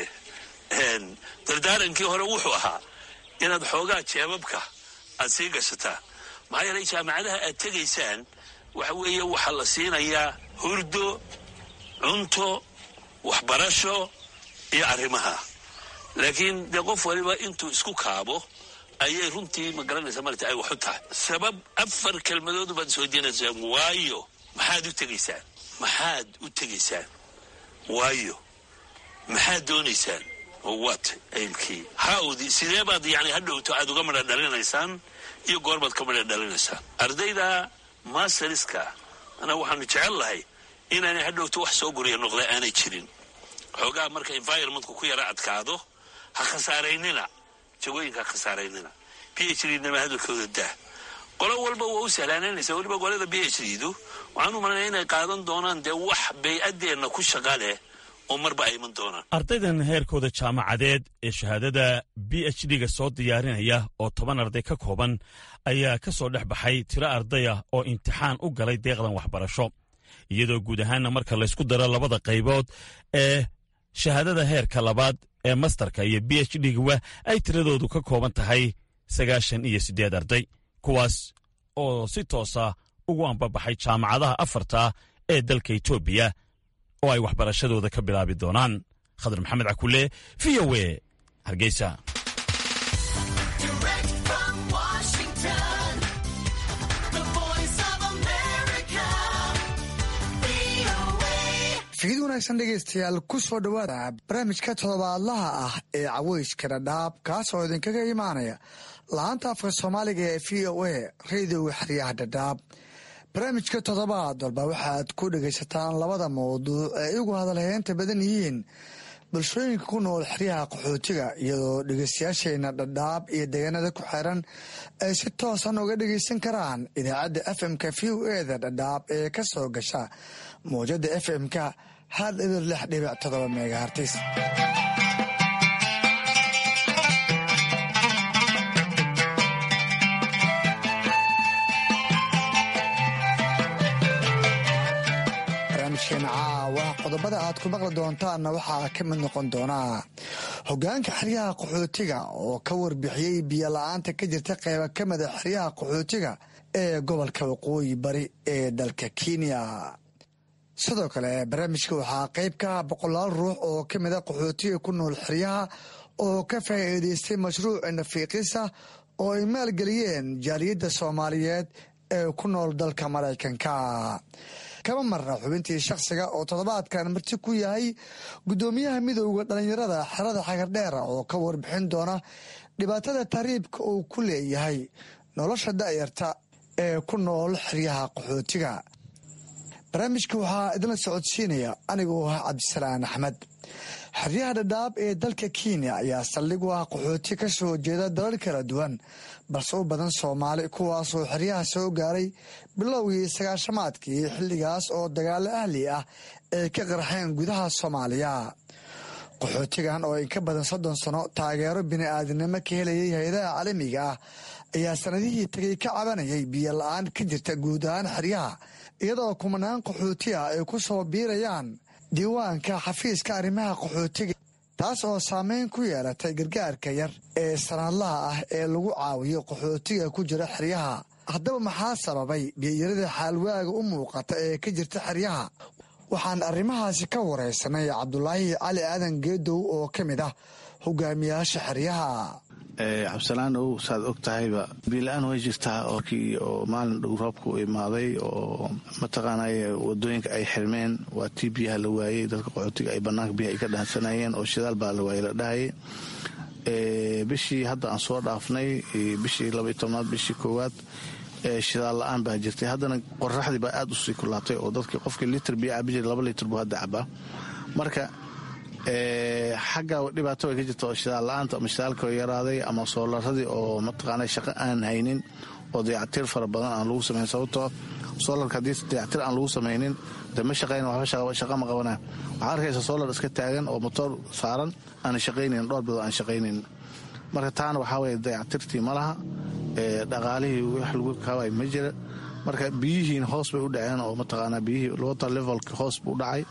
dardaarankii hore wuxuu ahaa inaad xoogaa jeebabka aad sii gashataa. maxaa yeelay jaamacadaha aad tegaysaan waxa weeye waxaa la siinayaa hurdo, cunto, waxbarasho iyo arrimaha. laakiin dee qof waliba intuu isku kaabo ayay runtii ma garanaysa marta ay wax u tahay. sabab afar kelmadood baad soo jeedinaysaan. waayo maxaad u tegaysaan? maxaad u tegaysaan? waayo maxaad doonaysaan? oo waat aylkii hawdi sidee baad yani hadhowto aad uga madha dhalinaysaan iyo goorbaad ka madha dhalinaysaan. ardayda masteriska ana waxaanu jecel lahay inaanay hadhowto wax soo guriya noqda aanay jirin. xoogaa marka environmentku ku yara adkaado ha khasaaraynina, jagooyinka ha khasaaraynina. b h d-nama hadalkooda dah qolo walba waa u sahlaanaynaysa. weliba golada b h d-du waxaan u malanaya inay qaadan doonaan dee wax bay-addeenna ku shaqa leh oo marba ay iman doonaan. ardaydan heerkooda jaamacadeed ee shahaadada b h d-ga soo diyaarinaya oo toban arday ka kooban ayaa ka soo dhex baxay tiro ardaya oo imtixaan u galay deeqdan waxbarasho. iyadoo guud ahaanna marka laysku daro labada qaybood ee shahaadada heerka labaad ee mastarka iyo b h d-ga ay tiradoodu ka kooban tahay sagaashan iyo siddeed arday kuwaas oo si toosa ugu ambabaxay jaamacadaha afarta ee dalka etoobiya oo ay waxbarashadooda ka bilaabi doonaan. khadar maxamed cakule, v o a, hargeysa. fiid wanaagsan dhegaystayaal ku soo dhowaada barnaamijka toddobaadlaha ah ee caweyska dhadhaab kaas oo idinkaga imaanaya la-aanta afka soomaaliga ee v o a radiyoga xeryaha dhadhaab. barnaamijka toddobaad walba waxaad ku dhegaysataan labada mawduuc ee igu hadalheynta badan yihiin bulshooyinka ku nool xeryaha qaxootiga, iyadoo dhegaystayaasheenna dhadhaab iyo deegaanada ku xeeran ay si toosan uga dhegaysan karaan idaacadda f m-ka v o eda dhadhaab ee ka soo gasha mawjada f m-ka hal ibir lix dhibic todoba megahartis. barnaamijkeena caawa qodobada aad ku maqli doontaanna waxaa ka mid noqon doonaa hogaanka xeryaha qaxootiga oo ka warbixiyey biyo la-aanta ka jirta qeyba ka mida xeryaha qaxootiga ee gobolka waqooyi bari ee dalka kenya. sidoo kale barnaamijka waxaa qayb ka ah boqolaal ruux oo ka mida qaxootiga ku nool xeryaha oo ka faa'iidaystay mashruuc nafiiqisa oo ay maalgeliyeen jaaliyadda soomaaliyeed ee ku nool dalka maraykanka. kama marna xubintii shakhsiga oo toddobaadkan marti ku yahay guddoomiyaha midowda dhallinyarada xerada xagardheera oo ka warbixin doona dhibaatada tahriibka uu ku leeyahay nolosha da'yarta ee ku nool xeryaha qaxootiga. barnaamijka waxaa idinla socodsiinaya anigoo ah cabdisalaan axmed. xeryaha dhadhaab ee dalka kenya ayaa saldhig u ah qaxooti ka soo jeeda dalal kala duwan balse u badan soomaali kuwaasoo xeryaha soo gaaray bilowgii sagaashamaadkii xilligaas oo dagaalo ahli ah ay ka qarxeen gudaha soomaaliya. qaxootigan oo in ka badan soddon sano taageero bini'aadinimo ka helayay hay-adaha caalamiga ah ayaa sanadihii tagay ka cabanayay biyo la-aan ka jirta guud ahaan xeryaha, iyadoo kumanaan qaxooti ah ay ku soo biirayaan diiwaanka xafiiska arrimaha qaxootiga, taas oo saameyn ku yeelatay gargaarka yar ee sanadlaha ah ee lagu caawiyo qaxootiga ku jira xeryaha. haddaba maxaa sababay biyoyarada xaalwaaga u muuqata ee ka jirta xeryaha? waxaan arrimahaasi ka wareysanay cabdulaahi cali aadan geedow oo ka mid ah hogaamiyaasha xeryaha. cabdisalaanow saad og tahayba biila-aan way jirtaa oo maalin dhow roobka u imaaday oo mataqaanay wadooyinka ay xirmeen, waa tii biyaha la waayey, dadka qaxootiga ay banaanka biyaha ay ka dhaansanayeen oo shidaal baa la waayey la dhahayay. bishii hadda aan soo dhaafnay bishii labaiy tobnaad bishii koowaad shidaal la-aan baa jirtay. haddana qoraxdii baa aad usii kulaatay oo dadkii qofkii litir biyo cabi jira laba litir buu hadda cabaa. marka xagga dhibaato way ka jirta oo shidaal la-aanta ama shidaalka yaraaday ama soolaradii oo mataqaana shaqo aan haynin oo dayactir fara badan aan lagu samayn. sababtoo soolarka haddii dayactir aan lagu samaynin de ma shaqayn waxba shaqa ma qabanaa. waxaa arkaysa soolar iska taagan oo motoor saaran aan shaqaynayn, dhowr bilood aan shaqaynayn. marka taana waxaa weye dayactirtii ma laha, dhaqaalihii wax lagu kaabay ma jira. marka biyihiin hoos bay u dhaceen oo mataqaanaa biyihii water levelka hoos buu dhacay.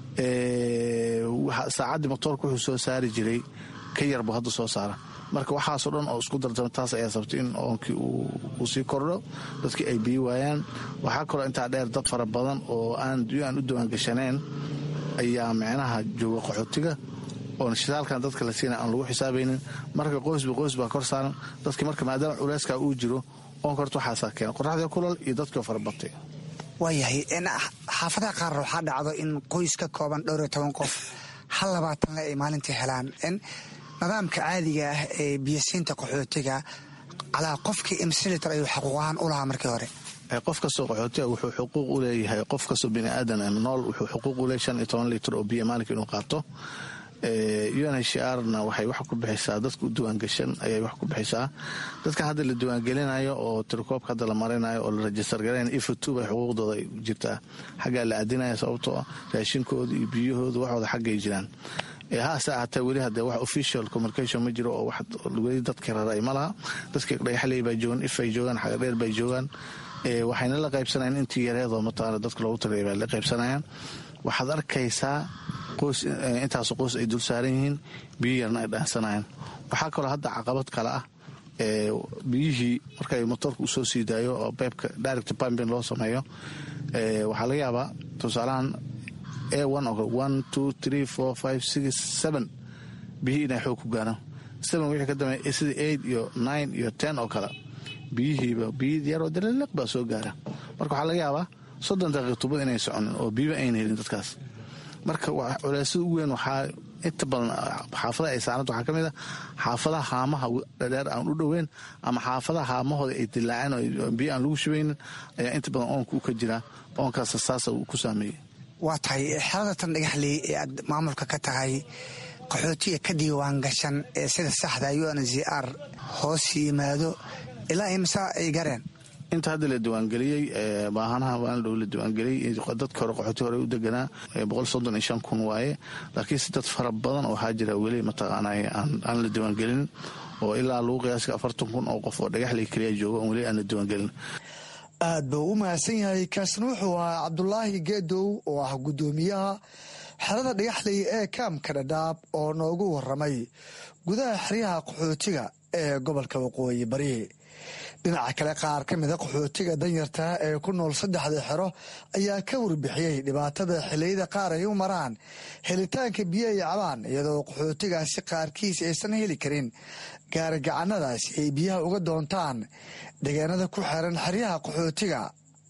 saacaddii motoorka wuxuu soo saari jiray ka yarbu hadda soo saara. marka waxaasoo dhan oo isku darjama taas ayaa sabtay in oonkii uu sii kordho, dadkii ay biyi waayaan. waxaa kaloo intaa dheer dad fara badan oo aan u diwaangashaneen ayaa micnaha jooga qaxootiga oon shidaalkan dadka la siina aan lagu xisaabaynin. marka qoysba qoys baa kor saaran dadkii. marka maadaama culeyskaa uu jiro oonka horta waxaasaa keena qoraxdii kulal iyo dadkii farabatay. waayahay xaafadaha qaar waxaa dhacdo in qoys ka kooban dhowr iyo toban qof hal labaatanle ay maalintii helaan. nidaamka caadiga ah ee biyasiinta qaxootiga calaa qofkii imsilitar ayuu xaquuqahaan u lahaa markii hore. qof kastoo qaxootiga wuxuu xuquuq u leeyahay, qof kastoo biniaadan nool wuxuu xuquuq u leeyahay shan iyo toban litir oo biyo maalinka inuu qaato. u n h r na waxay wax ku bixisaa dadka u diwaangashan ayay wax ku bixisaa. dadkan hadda la diwaangelinayo oo tirikoobka hadda la marinayo oo la rajistar garayn ifatu bay xuquuqdooda jirtaa xaggaa la aadinaya, sababtoo raashinkooda iyo biyahooda waxooda xaggay jiraan. haase ahaatee weli hadee wax official communication ma jiro oo weli dadkii raray ma laha. dadkii dhagaxley baa joogaan, if ay joogaan, xagadheer bay joogaan, waxayna la qaybsanayaan intii yareedoo mataqaana dadka loogu tagay baa la qaybsanayaan. waxaad arkaysaa qoys intaasoo qoys ay dul saaran yihiin biyo yarna ay dhaansanayaan. waxaa kaloo hadda caqabad kale ah biyihii markay motoorka usoo sii daayo oo beybka direct pumping loo sameeyo waxaa laga yaabaa tusaalahan a one two three four five six seven biyihii inay xoog ku gaaraan. seven wixii ka dambeeya sida eight iyo nine iyo ten oo kale biyihiiba biyi yaroo dalaliq baa soo gaara. marka waxaa laga yaabaa soddon daqiiq tubad inay soconin oo biyaba ayna helin dadkaas. marka culeysada ugu weyn waxaa inta badan xaafadaha ay saaranta waxaa ka mid a xaafadaha haamaha dhadheer aan u dhoweyn ama xaafadaha haamahooda ay dilaaceen oo biyo aan lagu shubaynin ayaa inta badan oonka u ka jira. oonkaas saasa uu ku saameeyey. waa tahay xerada tan dhagaxley ee aad maamulka ka tahay qaxootiga ka diiwaan gashan ee sida saxda u n z r hoos yimaado ilaa imsa ay gareen. inta hadda la diiwaangeliyey baahanaha waana dhow la diiwaangeliyey dadka hore qaxooti hore u deganaa boqol soddon iyo shan kun waaye. laakiinse dad fara badan oo waxaa jira weli mataqaana aan la diiwaangelin oo ilaa lagu qiyaasay afartan kun oo qof oo dhagaxley keliya jooga oon weli aan la diiwaangelin. aad buu u mahadsan yahay. kaasna wuxuu ahaa cabdulaahi geedow oo ah guddoomiyaha xerada dhagaxley ee kaamka dhadhaab oo noogu waramay gudaha xeryaha qaxootiga ee gobolka waqooyi bari. dhinaca kale qaar ka mida qaxootiga danyarta ee ku nool saddexda xero ayaa ka warbixiyey dhibaatada xilliyada qaar ay u maraan helitaanka biyo ay cabaan iyadoo qaxootigaasi qaarkiis aysan heli karin gaarigacannadaasi ay biyaha uga doontaan deegaanada ku xeeran xeryaha qaxootiga.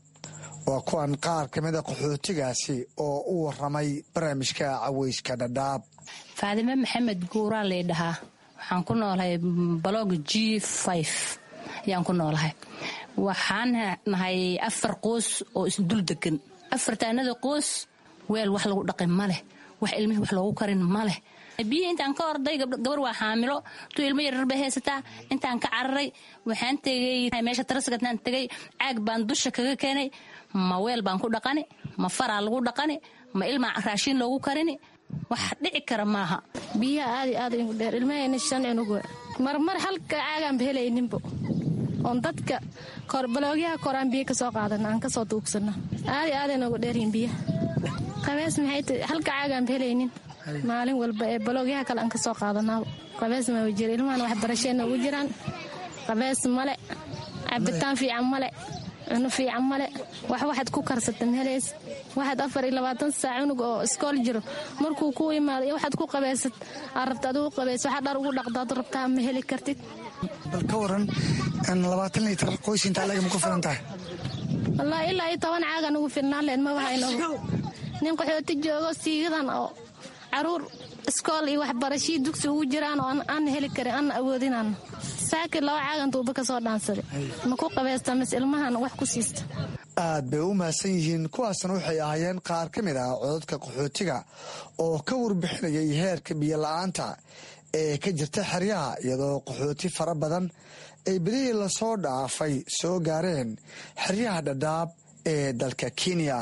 waa kuwan qaar ka mida qaxootigaasi oo u waramay barnaamijka caweyska dhadhaab. faadime maxamed guuraa laydhahaa, waxaan ku noolahay balog g five ayaan ku noolahay. waxaan nahay afar qoys oo isdul degan. afartaanada qoys weel wax lagu dhaqin ma leh, wax ilmihii wax loogu karin ma leh. biyo intaan ka orday gabar waa xaamilo tu ilmo yaryar bay haysataa. intaan ka cararay waxaan tegay meesha tarasgadnaan tegay caag baan dusha kaga keenay. ma weel baan ku dhaqani, ma faraa lagu dhaqani, ma ilmaa raashiin loogu karini. wax dhici kara maaha. biyaha aad aad igu dheer ilmahayna shan cunuga marmar halka caagaan bahelayninbo oon dadka balogyaha koraan biyo ka soo qaadana aan ka soo tuugsana. aad aad inagu dheeryihin biyaha qabees maxay tahay halka caagaan bahelaynin maalin walba ee balogyaha kale aan ka soo qaadanaa. qabees ma jira ilmahan wax barasheenna ugu jiraan. qabees male, cabitaan fiican male, cuno fiican male, wax waxaad ku karsata mahelays. waxaad afar iyo labaatan saac cunug oo iskool jiro markuu ku imaado iyo waxaad ku qabaysad aad rabta adigu qabays waxaa dhar ugu dhaqdaad rabtaa ma heli kartid. bal ka waran labaatan liitar qoys intaa lagama ku filan tahay? wallaahi ilaa iyo toban caagan ugu filnaan leen ma waha inoogu nin qaxooti joogo siigadan oo caruur iskool iyo waxbarashii dugsi ugu jiraan oo aan heli karin aan awoodinaan saakir laba caagan tuuba ka soo dhaansaday ma ku qabaysta mis ilmahan wax ku siista. aad bay u mahadsan yihiin. kuwaasna waxay ahaayeen qaar ka mid ah codadka qaxootiga oo ka warbixinayay heerka biyo la-aanta ee ka jirta xeryaha iyadoo qaxooti fara badan ay bilihii lasoo dhaafay soo gaareen xeryaha dhadhaab ee dalka kenya.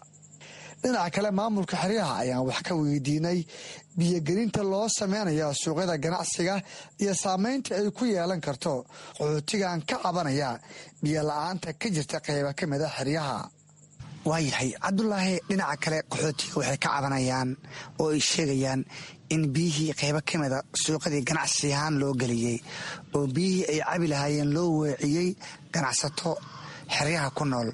dhinaca kale maamulka xeryaha ayaan wax ka weydiinay biyogelinta loo sameynaya suuqyada ganacsiga iyo saameynta ay ku yeelan karto qaxootigan ka cabanaya biyo la-aanta ka jirta qayba ka mida xeryaha. waayahay cabdulaahi, dhinaca kale qaxootiga waxay ka cabanayaan oo ay sheegayaan in biyihii qaybo ka mida suuqadii ganacsi ahaan loo geliyey oo biyihii ay cabi lahaayeen loo weeciyey ganacsato xeryaha ku nool.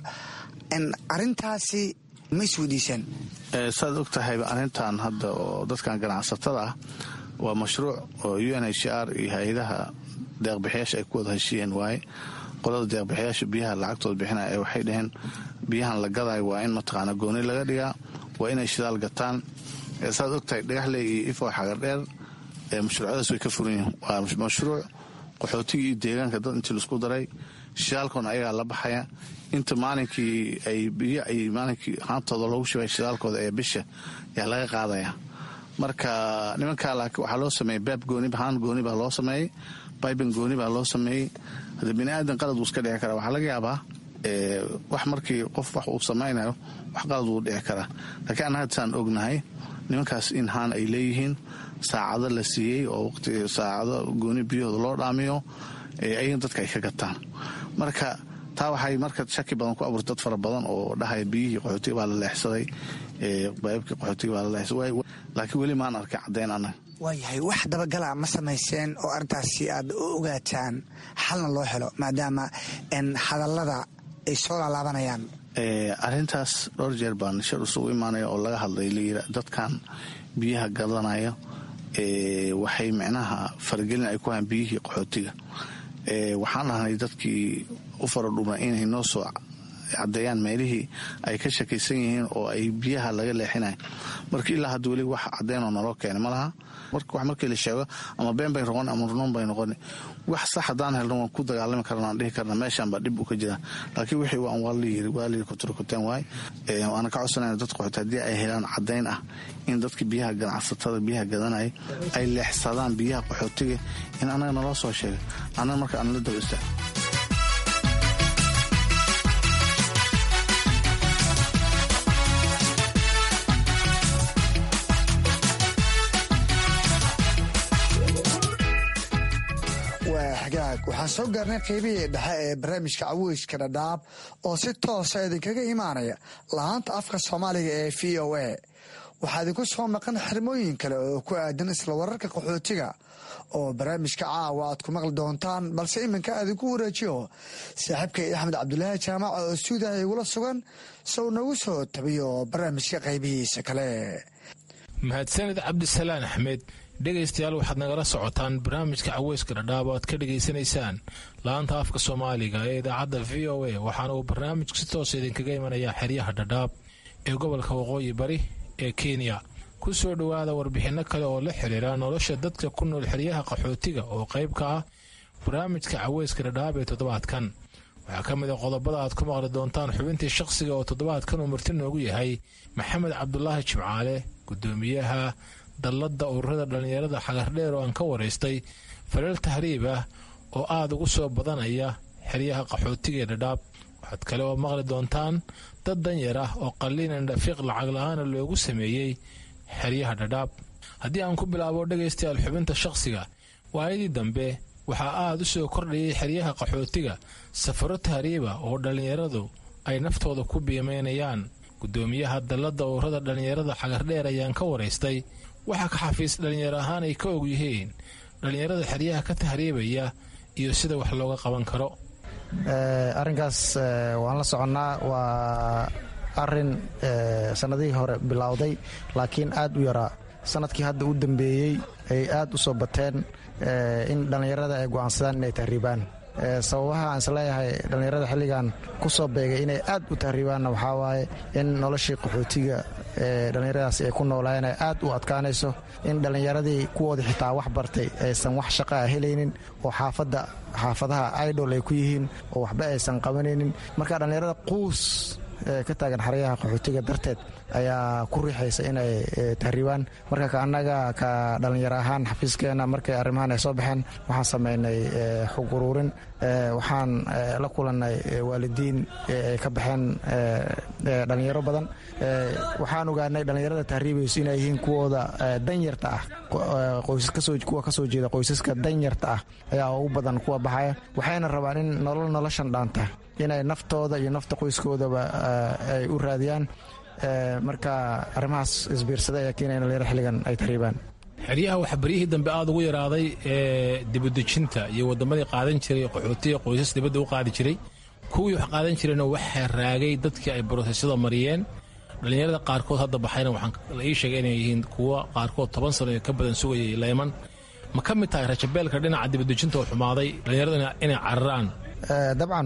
arintaasi ma isweydiiseen? saad og tahayba arrintan hadda oo dadkan ganacsatada ah waa mashruuc oo u n h r iyo hay-adaha deeqbixiyaasha ay ku wada heshiiyeen waaye. qolada deeqbixiyaasha biyaha lacagtooda bixinaya ee waxay dhaheen biyahan la gadayo waa in mataqaana gooni laga dhigaa, waa inay shidaal gataan. saad og tahay dhagaxley iyo ifo xagardheer mashruucyadaas way ka furan yihiin. waa mashruuc qaxootiga iyo deegaanka dad intii laisku daray shidaalkoona ayagaa la baxaya. inta maalinkii ay biyo ay maalinkii haantooda loogu shibay shidaalkooda ee bisha yaa laga qaadaya. marka nimankaa laakiin waxaa loo sameeyey baab gooni haan gooni baa loo sameeyey, bybin gooni baa loo sameeyey. hadda bini aadan qalad wuu iska dhici karaa. waxaa laga yaabaa wax markii qof wax uu samaynayo wax qalad wuu dhici karaa. laakiin an hadsaan ognahay nimankaas in haan ay leeyihiin, saacado la siiyey oo waqti saacado gooni biyahooda loo dhaamiyo ayagan dadka ay ka gataan. marka taa waxay marka shaki badan ku abuurtay dad fara badan oo dhahaya biyihii qaxootiga baa la leexsaday baybkii qaxootiga baa la leexsaday laakiin weli maan arkay caddayn annaga waayahay wax dabagala ma samayseen oo arrintaasi aad u ogaataan xalna loo helo maadaama hadallada ay soo laalaabanayaan arrintaas dhowr jeer baan shir isugu imaanaya oo laga hadlay layira dadkan biyaha gadanaya waxay micnaha faragelin ay ku hayaan biyihii qaxootiga waxaan dhahnay dadkii u faradhuma inay noo soo caddeeyaan meelihii ay ka shakaysan yihiin oo ay biyaha laga leexinayo marka ilaa hadda weli wax caddeynoo naloo keenay ma laha marka wax markii la sheego ama been bay noqon ama runoon bay noqon wax sax haddaan helno waan ku dagaalami karna aan dhihi karna meeshaan baa dhib u ka jira laakiin wixii waan waa layiri waa layiri kuturkuteen waay waana ka codsanayna dad qaxooti haddii ay helaan caddayn ah in dadka biyaha ganacsatada biyaha gadanaya ay leexsadaan biyaha qaxootiga in annaga naloo soo sheegay annaga marka aan la daba istaag waxaan soo gaarnay qaybihii dhexe ee barnaamijka caweyska dhadhaab oo si toosa idinkaga imaanaya lahaanta afka soomaaliga ee v o a waxaa idinku soo maqan xirmooyin kale oo ku aadan isla wararka qaxootiga oo barnaamijka caawa aad ku maqli doontaan balse iminka aadinku wareejiyo saaxiibkay axmed cabdulaahi jaamac oo stuudiyaha igula sugan sow nagu soo tabiyo barnaamijka qaybihiisa kale. mahadsanid cabdisalaan axmed. dhegaystayaal waxaad nagala socotaan barnaamijka caweyska dhadhaab oo aad ka dhegaysanaysaan laanta afka soomaaliga ee idaacadda v o a waxaana uu barnaamijku si toosa idinkaga imanayaa xeryaha dhadhaab ee gobolka waqooyi bari ee kenya. ku soo dhowaada warbixinno kale oo la xiriira nolosha dadka ku nool xeryaha qaxootiga oo qayb ka ah barnaamijka caweyska dhadhaab ee toddobaadkan. waxaa ka mid a qodobada aad ku maqli doontaan xubintii shaqsiga oo toddobaadkan uu marti noogu yahay maxamed cabdulaahi jimcaale, gudoomiyaha dalladda ururada dhallinyarada xagardheer oo aan ka waraystay falal tahriib ah oo aad ugu soo badanaya xeryaha qaxootiga ee dhadhaab. waxaad kale oo maqli doontaan dad danyar ah oo qalliinan dhafiiq lacag la-aana loogu sameeyey xeryaha dhadhaab. haddii aan ku bilaabo dhegaystayaal xubinta shaqsiga, waayadii dambe waxaa aad u soo kordhayay xeryaha qaxootiga safaro tahriiba oo dhallinyaradu ay naftooda ku biimaynayaan. gudoomiyaha dalladda ururada dhallinyarada xagardheer ayaan ka waraystay waxaa ka xafiis dhallinyaro ahaan ay ka og yihiin dhallinyarada xeryaha ka tahriibaya iyo sida wax looga qaban karo. arrinkaas waan la soconnaa. waa arin sannadihii hore bilowday laakiin aad u yaraa. sanadkii hadda u dambeeyey ay aad u soo bateen in dhallinyarada ay go'aansadaan inay tahriibaan. sababaha aan isleeyahay dhallinyarada xilligan ku soo beegay inay aad u tahriibaanna waxaa waaye in noloshii qaxootiga ee dhallinyaradaasi ay ku noolaayeen ay aad u adkaanayso, in dhallinyaradii kuwoodii xitaa wax bartay aysan wax shaqa a helaynin oo xaafadda xaafadaha idol ay ku yihiin oo waxba aysan qabanaynin. marka dhallinyarada quus ka taagan xeryaha qaxootiga darteed ayaa ku riixaysa inay tahriibaan. marka ka annaga ka dhallinyaro ahaan xafiiskeena markay arrimahan ay soo baxeen waxaan samaynay xog uruurin. waxaan la kulannay waalidiin ay ka baxeen dhallinyaro badan. waxaan ogaanay dhallinyarada tahriibayso inay yihiin kuwooda danyarta ah, kuwa kasoo jeeda qoysaska danyarta ah ayaa ugu badan kuwa baxaya. waxayna rabaan in nolol noloshan dhaanta inay naftooda iyo nafta qoyskoodaba ay u raadiyaan. marka arrimahaas isbiirsaday ayaa keenaya in dhallinyaro xilligan ay tahriibaan. xeryaha waxaa baryihii dambe aad ugu yaraaday ee dibadejinta iyo waddamadii qaadan jiray qaxootiga qoysas dibadda u qaadi jiray. kuwii wax qaadan jirayna waxaa raagay dadkii ay brosesyada mariyeen. dhallinyarada qaarkood hadda baxayna waxaan la ii sheegay inay yihiin kuwa qaarkood toban sano ee ka badan sugayay leyman. ma ka mid tahay rajabeelka dhinaca dibadejinta oo xumaaday dhallinyarada inay cararaan? dabcan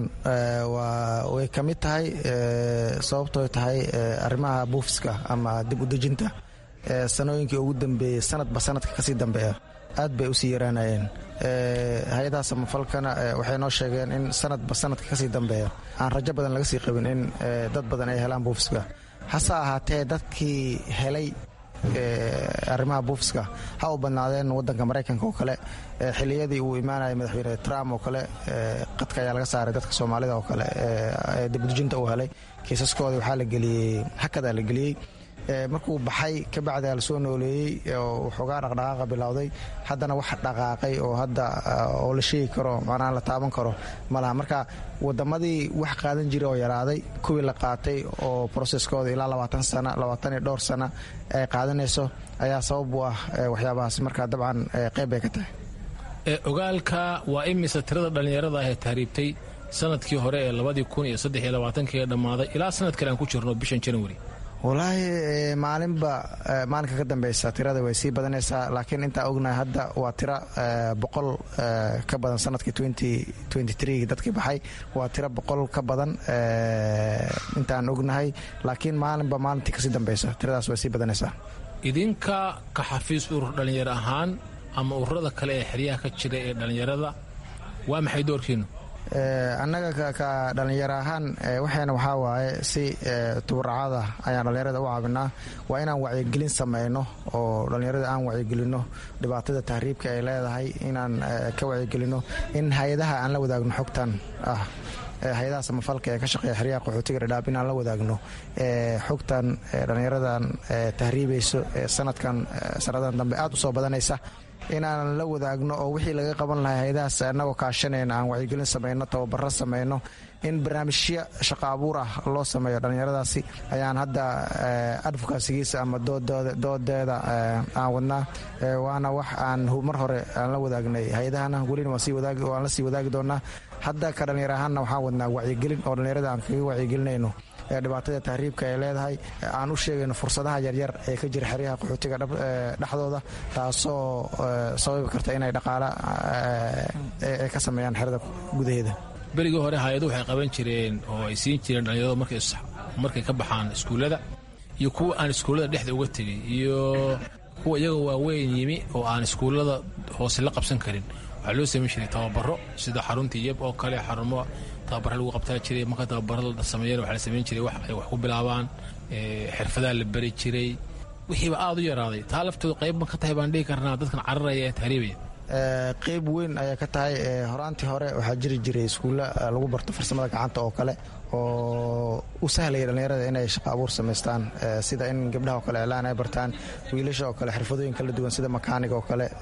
way ka mid tahay. sababtooy tahay arrimaha buufiska ama dib u dejinta sanooyinkii ugu dambeeyey sanadba sanadka kasii dambeeya aad bay usii yaraanayeen. hay-adaha samafalkana waxay noo sheegeen in sanadba sanadka kasii dambeeya aan rajo badan laga sii qabin in dad badan ay helaan buufiska. hase ahaatee dadkii helay arrimaha buufiska ha u badnaadeen wadanka maraykanka oo kale. xiliyadii uu imaanaya madaxweyne trump oo kale qadka ayaa laga saaray dadka soomaalida oo kale dibudejinta uu helay kiisaskooda waxaa la geliyey hakadaa la geliyey. markuu baxay kabacdaa lasoo nooleeyey oo xoogaa dhaqdhaqaaqa bilowday haddana wax dhaqaaqay oo hadda oo la sheegi karo macnaha la taaban karo malaha marka wadamadii wax qaadan jiray oo yaraaday kuwii la qaatay oo processkooda ilaa labaatan sano labaatan iyo dhowr sano ay qaadanayso ayaa sabab u ah waxyaabahaas marka dabcan qayb bay ka tahay ogaalka waa imisa tirada dhallinyarada ah ee tahriibtay sanadkii hore ee labadii kun iyo saddex iyo labaatankii ee dhammaaday ilaa sanad kale aan ku jirno bishan january walaahi maalinba maalinka ka dambeysa tirada way sii badanaysaa laakiin intaa ognahay hadda waa tiro boqol ka badan sanadkii dadkii baxay waa tiro boqol ka badan intaan ognahay laakiin maalinba maalintii kasii dambeysa tiradaas way sii badanaysaa idinka ka xafiis urur dhallinyaro ahaan ama ururada kale ee xeryaha ka jira ee dhallinyarada waa maxay doorkiinu annaga ka dhallinyaro ahaan waxayna waxaa waaye si tubaracada ayaan dhallinyarada u caabinaa waa inaan wacyigelin samayno oo dhallinyarada aan wacyigelinno dhibaatada tahriibka ay leedahay inaan ka wacyigelinno in hay-adaha aan la wadaagno xogtan ah hay-adaha samafalka ee ka shaqeeya xeryaha qaxootiga dhadhaab inaan la wadaagno xogtan dhallinyaradan tahriibayso ee sanadkan sannadan dambe aad u soo badanaysa inaan la wadaagno oo wixii laga qaban lahaa hay-adahaas annagoo kaashanayna aan wacyigelin samayno tababaro samayno in barnaamijyo shaqo abuur ah loo sameeyo dhallinyaradaasi ayaan hadda advokasigiisa ama doodeeda aan wadnaa waana wax aan mar hore aan la wadaagnay hay-adahana welina waan la sii wadaagi doonaa hadda ka dhallinyaro ahaanna waxaan wadnaa wacyigelin oo dhallinyarada aan kaga wacyigelinayno dhibaatada tahriibka ay leedahay aan u sheegayno fursadaha yaryar ee ka jira xeryaha qaxootiga dhexdooda taasoo sababi karta inay dhaqaala ay ka sameeyaan xerada gudaheeda berigii hore hay-adu waxay qaban jireen oo ay siin jireen dhallinyarada markay ka baxaan iskuullada iyo kuwa aan iskuullada dhexda uga tegay iyo kuwa iyaga waaweyn yimi oo aan iskuullada hoose la qabsan karin waxaa loo samayn jiray tababaro sida xaruntii yeb oo kale xarumo tababara lagu qabtaa jiray marka tababaro la sameeyeen waxaa la samayn jiray wax ay wax ku bilaabaan xirfadaha la bari jiray wixiiba aad u yaraaday taa laftooda qayb ma ka tahay baan dhihi karnaa dadkan cararaya ee tahriibaya qayb weyn ayaa ka tahay horaantii hore waxaa jiri jiray iskuulla lagu barto farsamada gacanta oo kale oo u sahlaya dhallinyarada inay shaqo abuur samaystaan sida in gabdhaha oo kale iclaan ay bartaan wiilasha oo kale xirfadooyin kala duwan sida makaaniga oo kale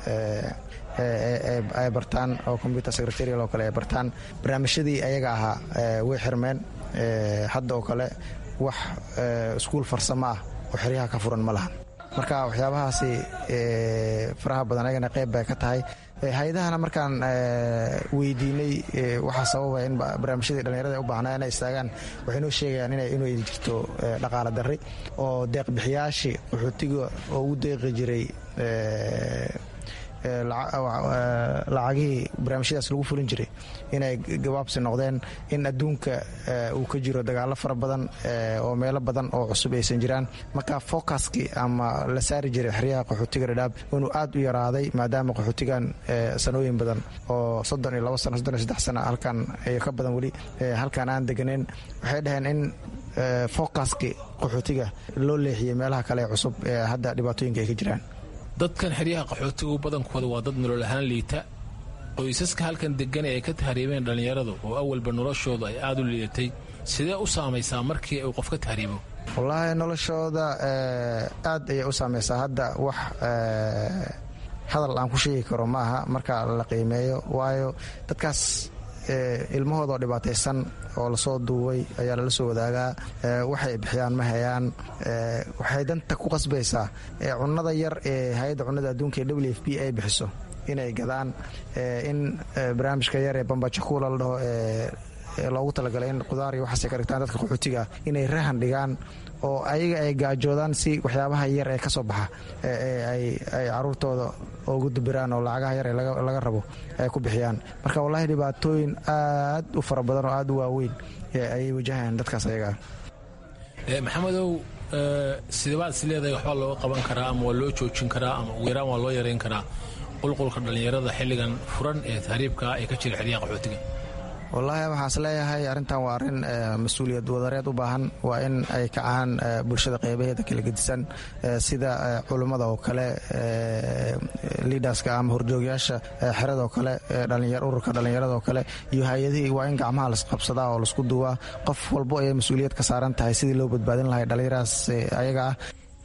ay bartaan oo combyuter secretarial oo kale ay bartaan barnaamijyadii ayaga ahaa way xirmeen hadda oo kale wax iskuul farsamo ah oo xeryaha ka furan ma lahan marka waxyaabahaasi faraha badan ayagana qayb bay ka tahay hay-adahana markaan weydiinay waxaa sababaya in barnaamijyadii dhallinyarada u baahnaa inay istaagaan waxay noo sheegayaan inay jirto dhaqaala darri oo deeqbixiyaashii qaxootiga oo ugu deeqi jiray lacagihii barnaamijyadaas lagu fulin jiray inay gabaabsi noqdeen in adduunka uu ka jiro dagaalo fara badan oo meelo badan oo cusub aysan jiraan marka focuskii ama la saari jiray xeryaha qaxootiga dhadhaab inuu aad u yaraaday maadaama qaxootigan sanooyin badan oo soddon iyo labo sano soddon iyo saddex sano halkan iyo ka badan weli halkan aan deganeyn waxay dhaheen in focuskii qaxootiga loo leexiyey meelaha kale cusub ee hadda dhibaatooyinka ay ka jiraan dadkan xeryaha qaxootigu badankooda waa dad nolol ahaan liita qoysaska halkan degan ee ay ka tahriibeen dhallinyaradu oo awalba noloshooda ay aad u liidatay sidee u saamaysaa markii uu qof ka tahriibo wallaahi noloshooda aad ayay u saamaysaa hadda wax hadal aan ku sheegi karo ma aha marka la qiimeeyo waayo dadkaas ilmahoodoo dhibaataysan oo lasoo duubay ayaa lala soo wadaagaa waxay bixiyaan ma hayaan waxay danta ku qasbaysaa cunnada yar ee hay-adda cunnada adduunka ee w f b ay bixiso inay gadaan in barnaamijka yar ee bambajakuula la dhaho ee loogu talagalay in qudaar iyo waxaasay ka dhigtaan dadka qaxootiga inay rahan dhigaan oo ayaga ay gaajoodaan si waxyaabaha yar ee ka soo baxa ay caruurtooda ugu dubiraan oo lacagaha yar ee laga rabo ay ku bixiyaan marka wallaahi dhibaatooyin aad u fara badan oo aad u waaweyn ayay wajahayaan dadkaas ayagaa maxamedow sidebaad is leedahay waxbaa looga qaban karaa ama waa loo joojin karaa ama ugu yaraan waa loo yareyn karaa qulqulka dhallinyarada xilligan furan ee tahriibka ee ka jira xeryaha qaxootiga wallaahi waxaas leeyahay arrintan waa arrin mas-uuliyad wadareed u baahan waa in ay kacaan bulshada qeybaheeda kala gedisan sida culummada oo kale liidaska ama horjoogyaasha xerada oo kale ururka dhallinyarada oo kale iyo hay-adihii waa in gacmaha lasqabsadaa oo lasku duwaa qof walbo ayay mas-uuliyad ka saaran tahay sidii loo badbaadin lahay dhallinyarahaas ayaga ah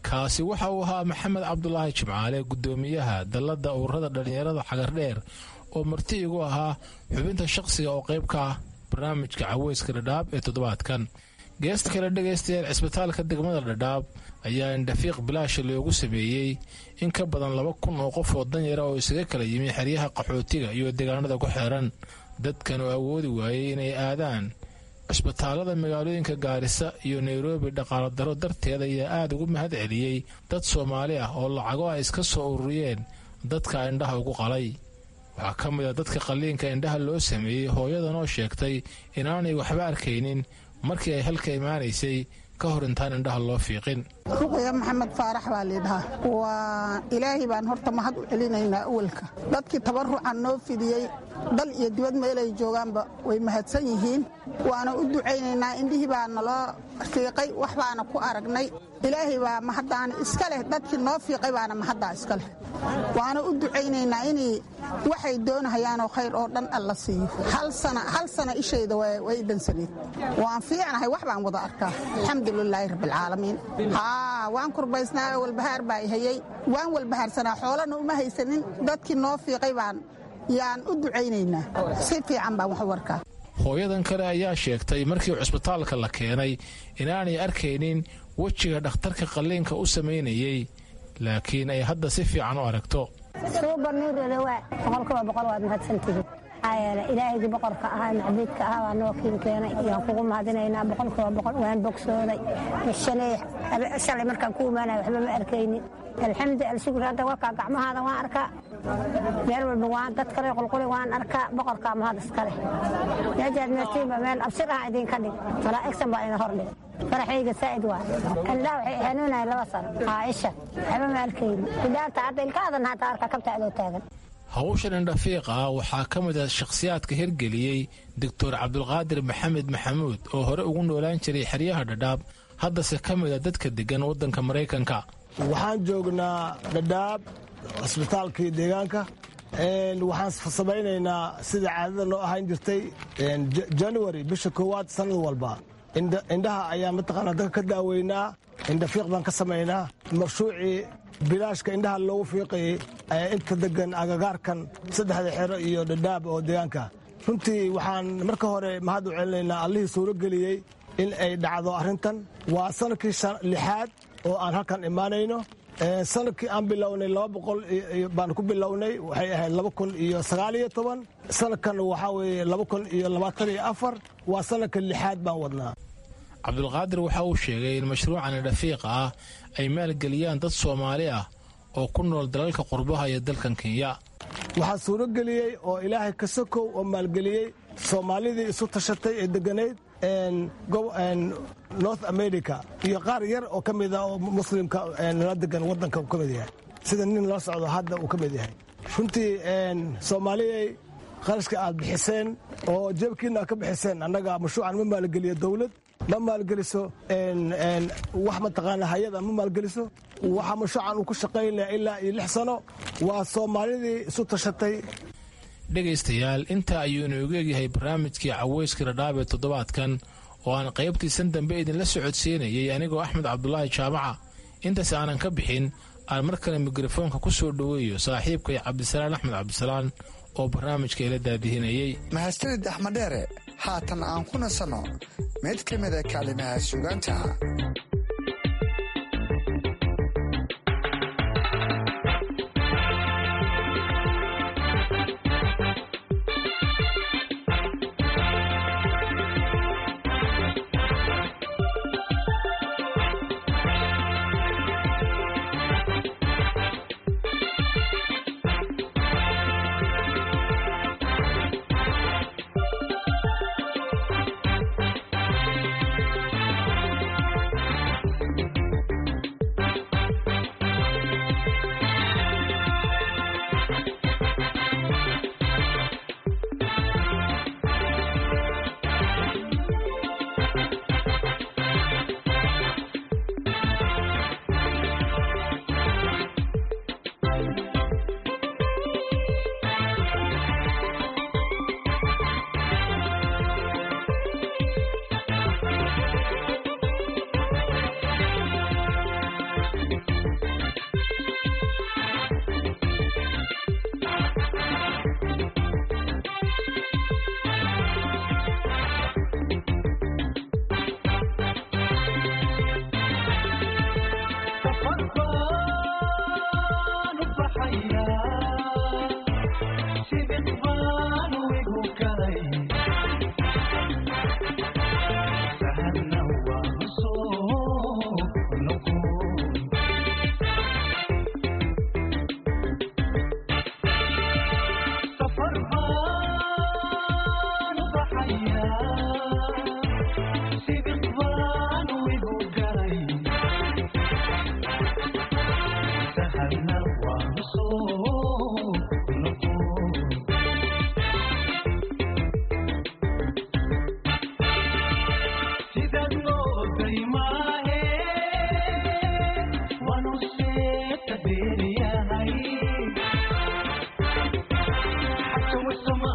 kaasi waxa uu ahaa maxamed cabdulaahi jimcaale guddoomiyaha dalladda ururada dhallinyarada xagardheer oo marti igu ahaa xubinta shaqsiga oo qayb ka ah barnaamijka caweyska dhadhaab ee toddobaadkan. geesta kale dhegaystayaal cisbitaalka degmada dhadhaab ayaa indhafiiq bilaasha loogu sameeyey in ka badan laba kun oo qof oo danyara oo isaga kala yimi xeryaha qaxootiga iyo deegaanada ku xeeran. dadkan oo awoodi waayey inay aadaan cisbitaalada magaalooyinka gaarisa iyo nairobi dhaqaalo daro darteed ayaa aada ugu mahad celiyey dad soomaali ah oo lacago ay iska soo ururiyeen dadka indhaha ugu qalay. waxaa ka mid a dadka qalliinka indhaha loo sameeyey hooyadan oo sheegtay inaanay waxba arkaynin markii ay halka imaanaysay ka hor intaan indhaha loo fiiqin. ruqya maxamed faarax baa liidhahaa. waa ilaahay baan horta mahad u celinaynaa awalka dadkii tabarucan noo fidiyey dal iyo dibad meelay joogaanba way mahadsan yihiin. waana u ducaynaynaa indhihii baa naloo fiiqay wax baana ku aragnay. ilaahay baa mahaddaana iska leh dadkii noo fiiqay baana mahaddaa iska leh. waana u ducaynaynaa inay waxay doonahayaanoo khayr oo dhan alla siiyo. hal sana ishayda way dhansanayd. waan fiicnahay wax baan wada arkaa alxamdulilaahi rabbilcaalamiin. waan kurbaysnaa walbahaar baa hayey waan walbahaarsanaa xoolana uma haysanin. dadkii noo fiiqay baan yaan u ducaynaynaa si fiican baan wax u arkaa. hooyadan kale ayaa sheegtay markii cisbitaalka la keenay inaanay arkaynin wejiga dhakhtarka qalliinka u samaynayey laakiin ay hadda si fiican u aragto. suuba nuuradawaa boqolkiiba boqol waad mahadsantihiin. maxaa yeele ilaahaygi boqorka ahaa macbuudka ahaa waa noo kiin keenay yaan kugu mahadinaynaa boqolkiiba boqol. waan bogsooday shalay markaan ku imaanaya waxba ma arkaynin. alxamdu alshukur hadda wakaa gacmahaada waan arkaa meel walba waan dad kale qulquli waan arkaa. boqorkaa mahad iska leh. meejaad meertiinba meel abshir ah idinka dhig malaa'igsan baa ina hordhig. faraxayga saa'id waa indhaha waxay hanuunahay laba sano caaisha waxba ma arkaynin. bidaarta hadda ilkaadan hata arka kabta adoo taagan. hawshan indhafiiqa ah waxaa ka mid ah shakhsiyaadka hirgeliyey doctor cabdulqaadir maxamed maxamuud oo hore ugu noolaan jiray xeryaha dhadhaab haddase ka mid a dadka degan waddanka maraykanka. waxaan joognaa dhadhaab cisbitaalkii deegaanka. waxaan samaynaynaa sida caadada noo ahaan jirtay january bisha koowaad sanad walba indhaha ayaan mataqaanaa dadka ka daaweynaa. indhafiiq baan ka samaynaa. marshuucii bilaashka indhaha loogu fiiqayay inta degan agagaarkan saddexda xero iyo dhadhaab oo deegaanka. runtii waxaan marka hore mahad u celinaynaa allihii suuro geliyey in ay dhacdo arrintan. waa sanadkii lixaad oo aan halkan imaanayno. sanadkii aan bilownay laba boqol baan ku bilownay waxay ahayd laba kun iyo sagaal iyo toban. sanadkan waxaa weeye laba kun iyo labaatan iyo afar. waa sanadka lixaad baan wadnaa. cabdulqaadir waxa uu sheegay in mashruucan indhafiiqa ah ay maalgeliyaan dad soomaali ah oo ku nool dalalka qurbaha iyo dalkan kenya. waxaa suuro geliyey oo ilaahay ka sokow oo maalgeliyey soomaalidii isu tashatay ee deganayd north america iyo qaar yar oo ka mid ah oo muslimka nala degan waddanka uu ka mid yahay sida nin loo socdo hadda uu ka mid yahay. runtii soomaaliyay qarashka aad bixiseen oo jeebkiina aad ka bixiseen annaga mashruucan ma maalgeliyo dawlad ma maalgeliso wax mataqaana hay-ada ma maalgeliso. waxaa mashruucan uu ku shaqaynaya ilaa iyo lix sano. waa soomaalidii isu tashatay. dhegaystayaal intaa ayuu inoogu egyahay barnaamijkii caweyska dhadhaab ee toddobaadkan oo aan qaybtiisan dambe idinla socodsiinayay anigoo axmed cabdulaahi jaamaca. intaas aanan ka bixin aan mar kale mikrofoonka ku soo dhoweeyo saaxiibkay cabdisalaan axmed cabdisalaan oo barnaamijka ila daadihinayey. mahadsanid axmed dheere. haatan aan ku nasanno mid ka mida kaalimaha suugaanta.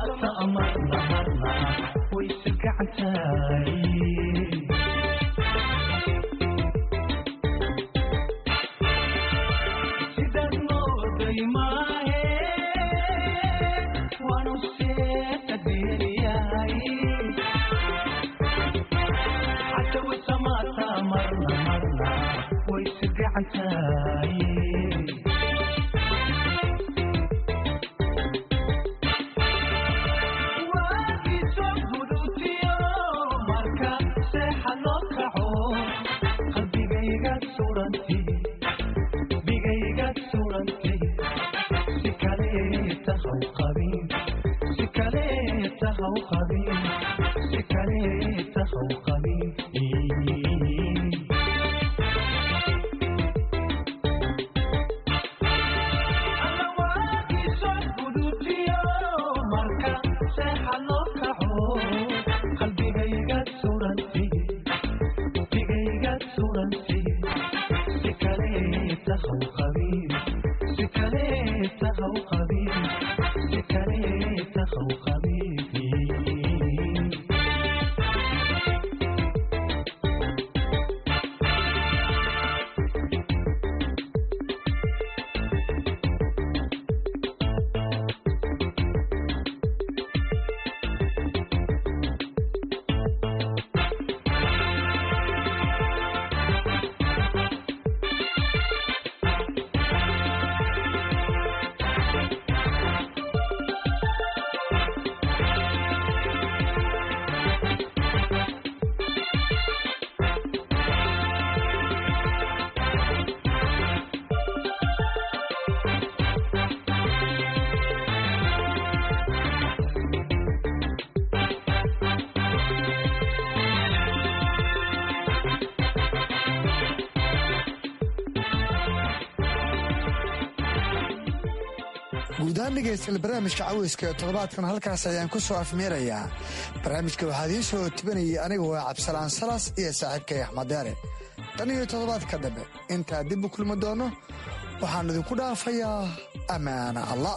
guudahaan dhegaystayaal barnaamijka caweyska ee toddobaadkan halkaas ayaan ku soo afmeerayaa barnaamijka waxaa idiin soo tibanayay aniga waa cabdisalaan salas iyo saaxiibkay axmed deere tan iyo toddobaadka dambe intaa dib u kulmi doono waxaan idinku dhaafayaa ammaana allah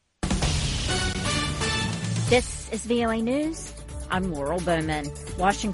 This is V O A News. I'm Laurel Bowman. Washington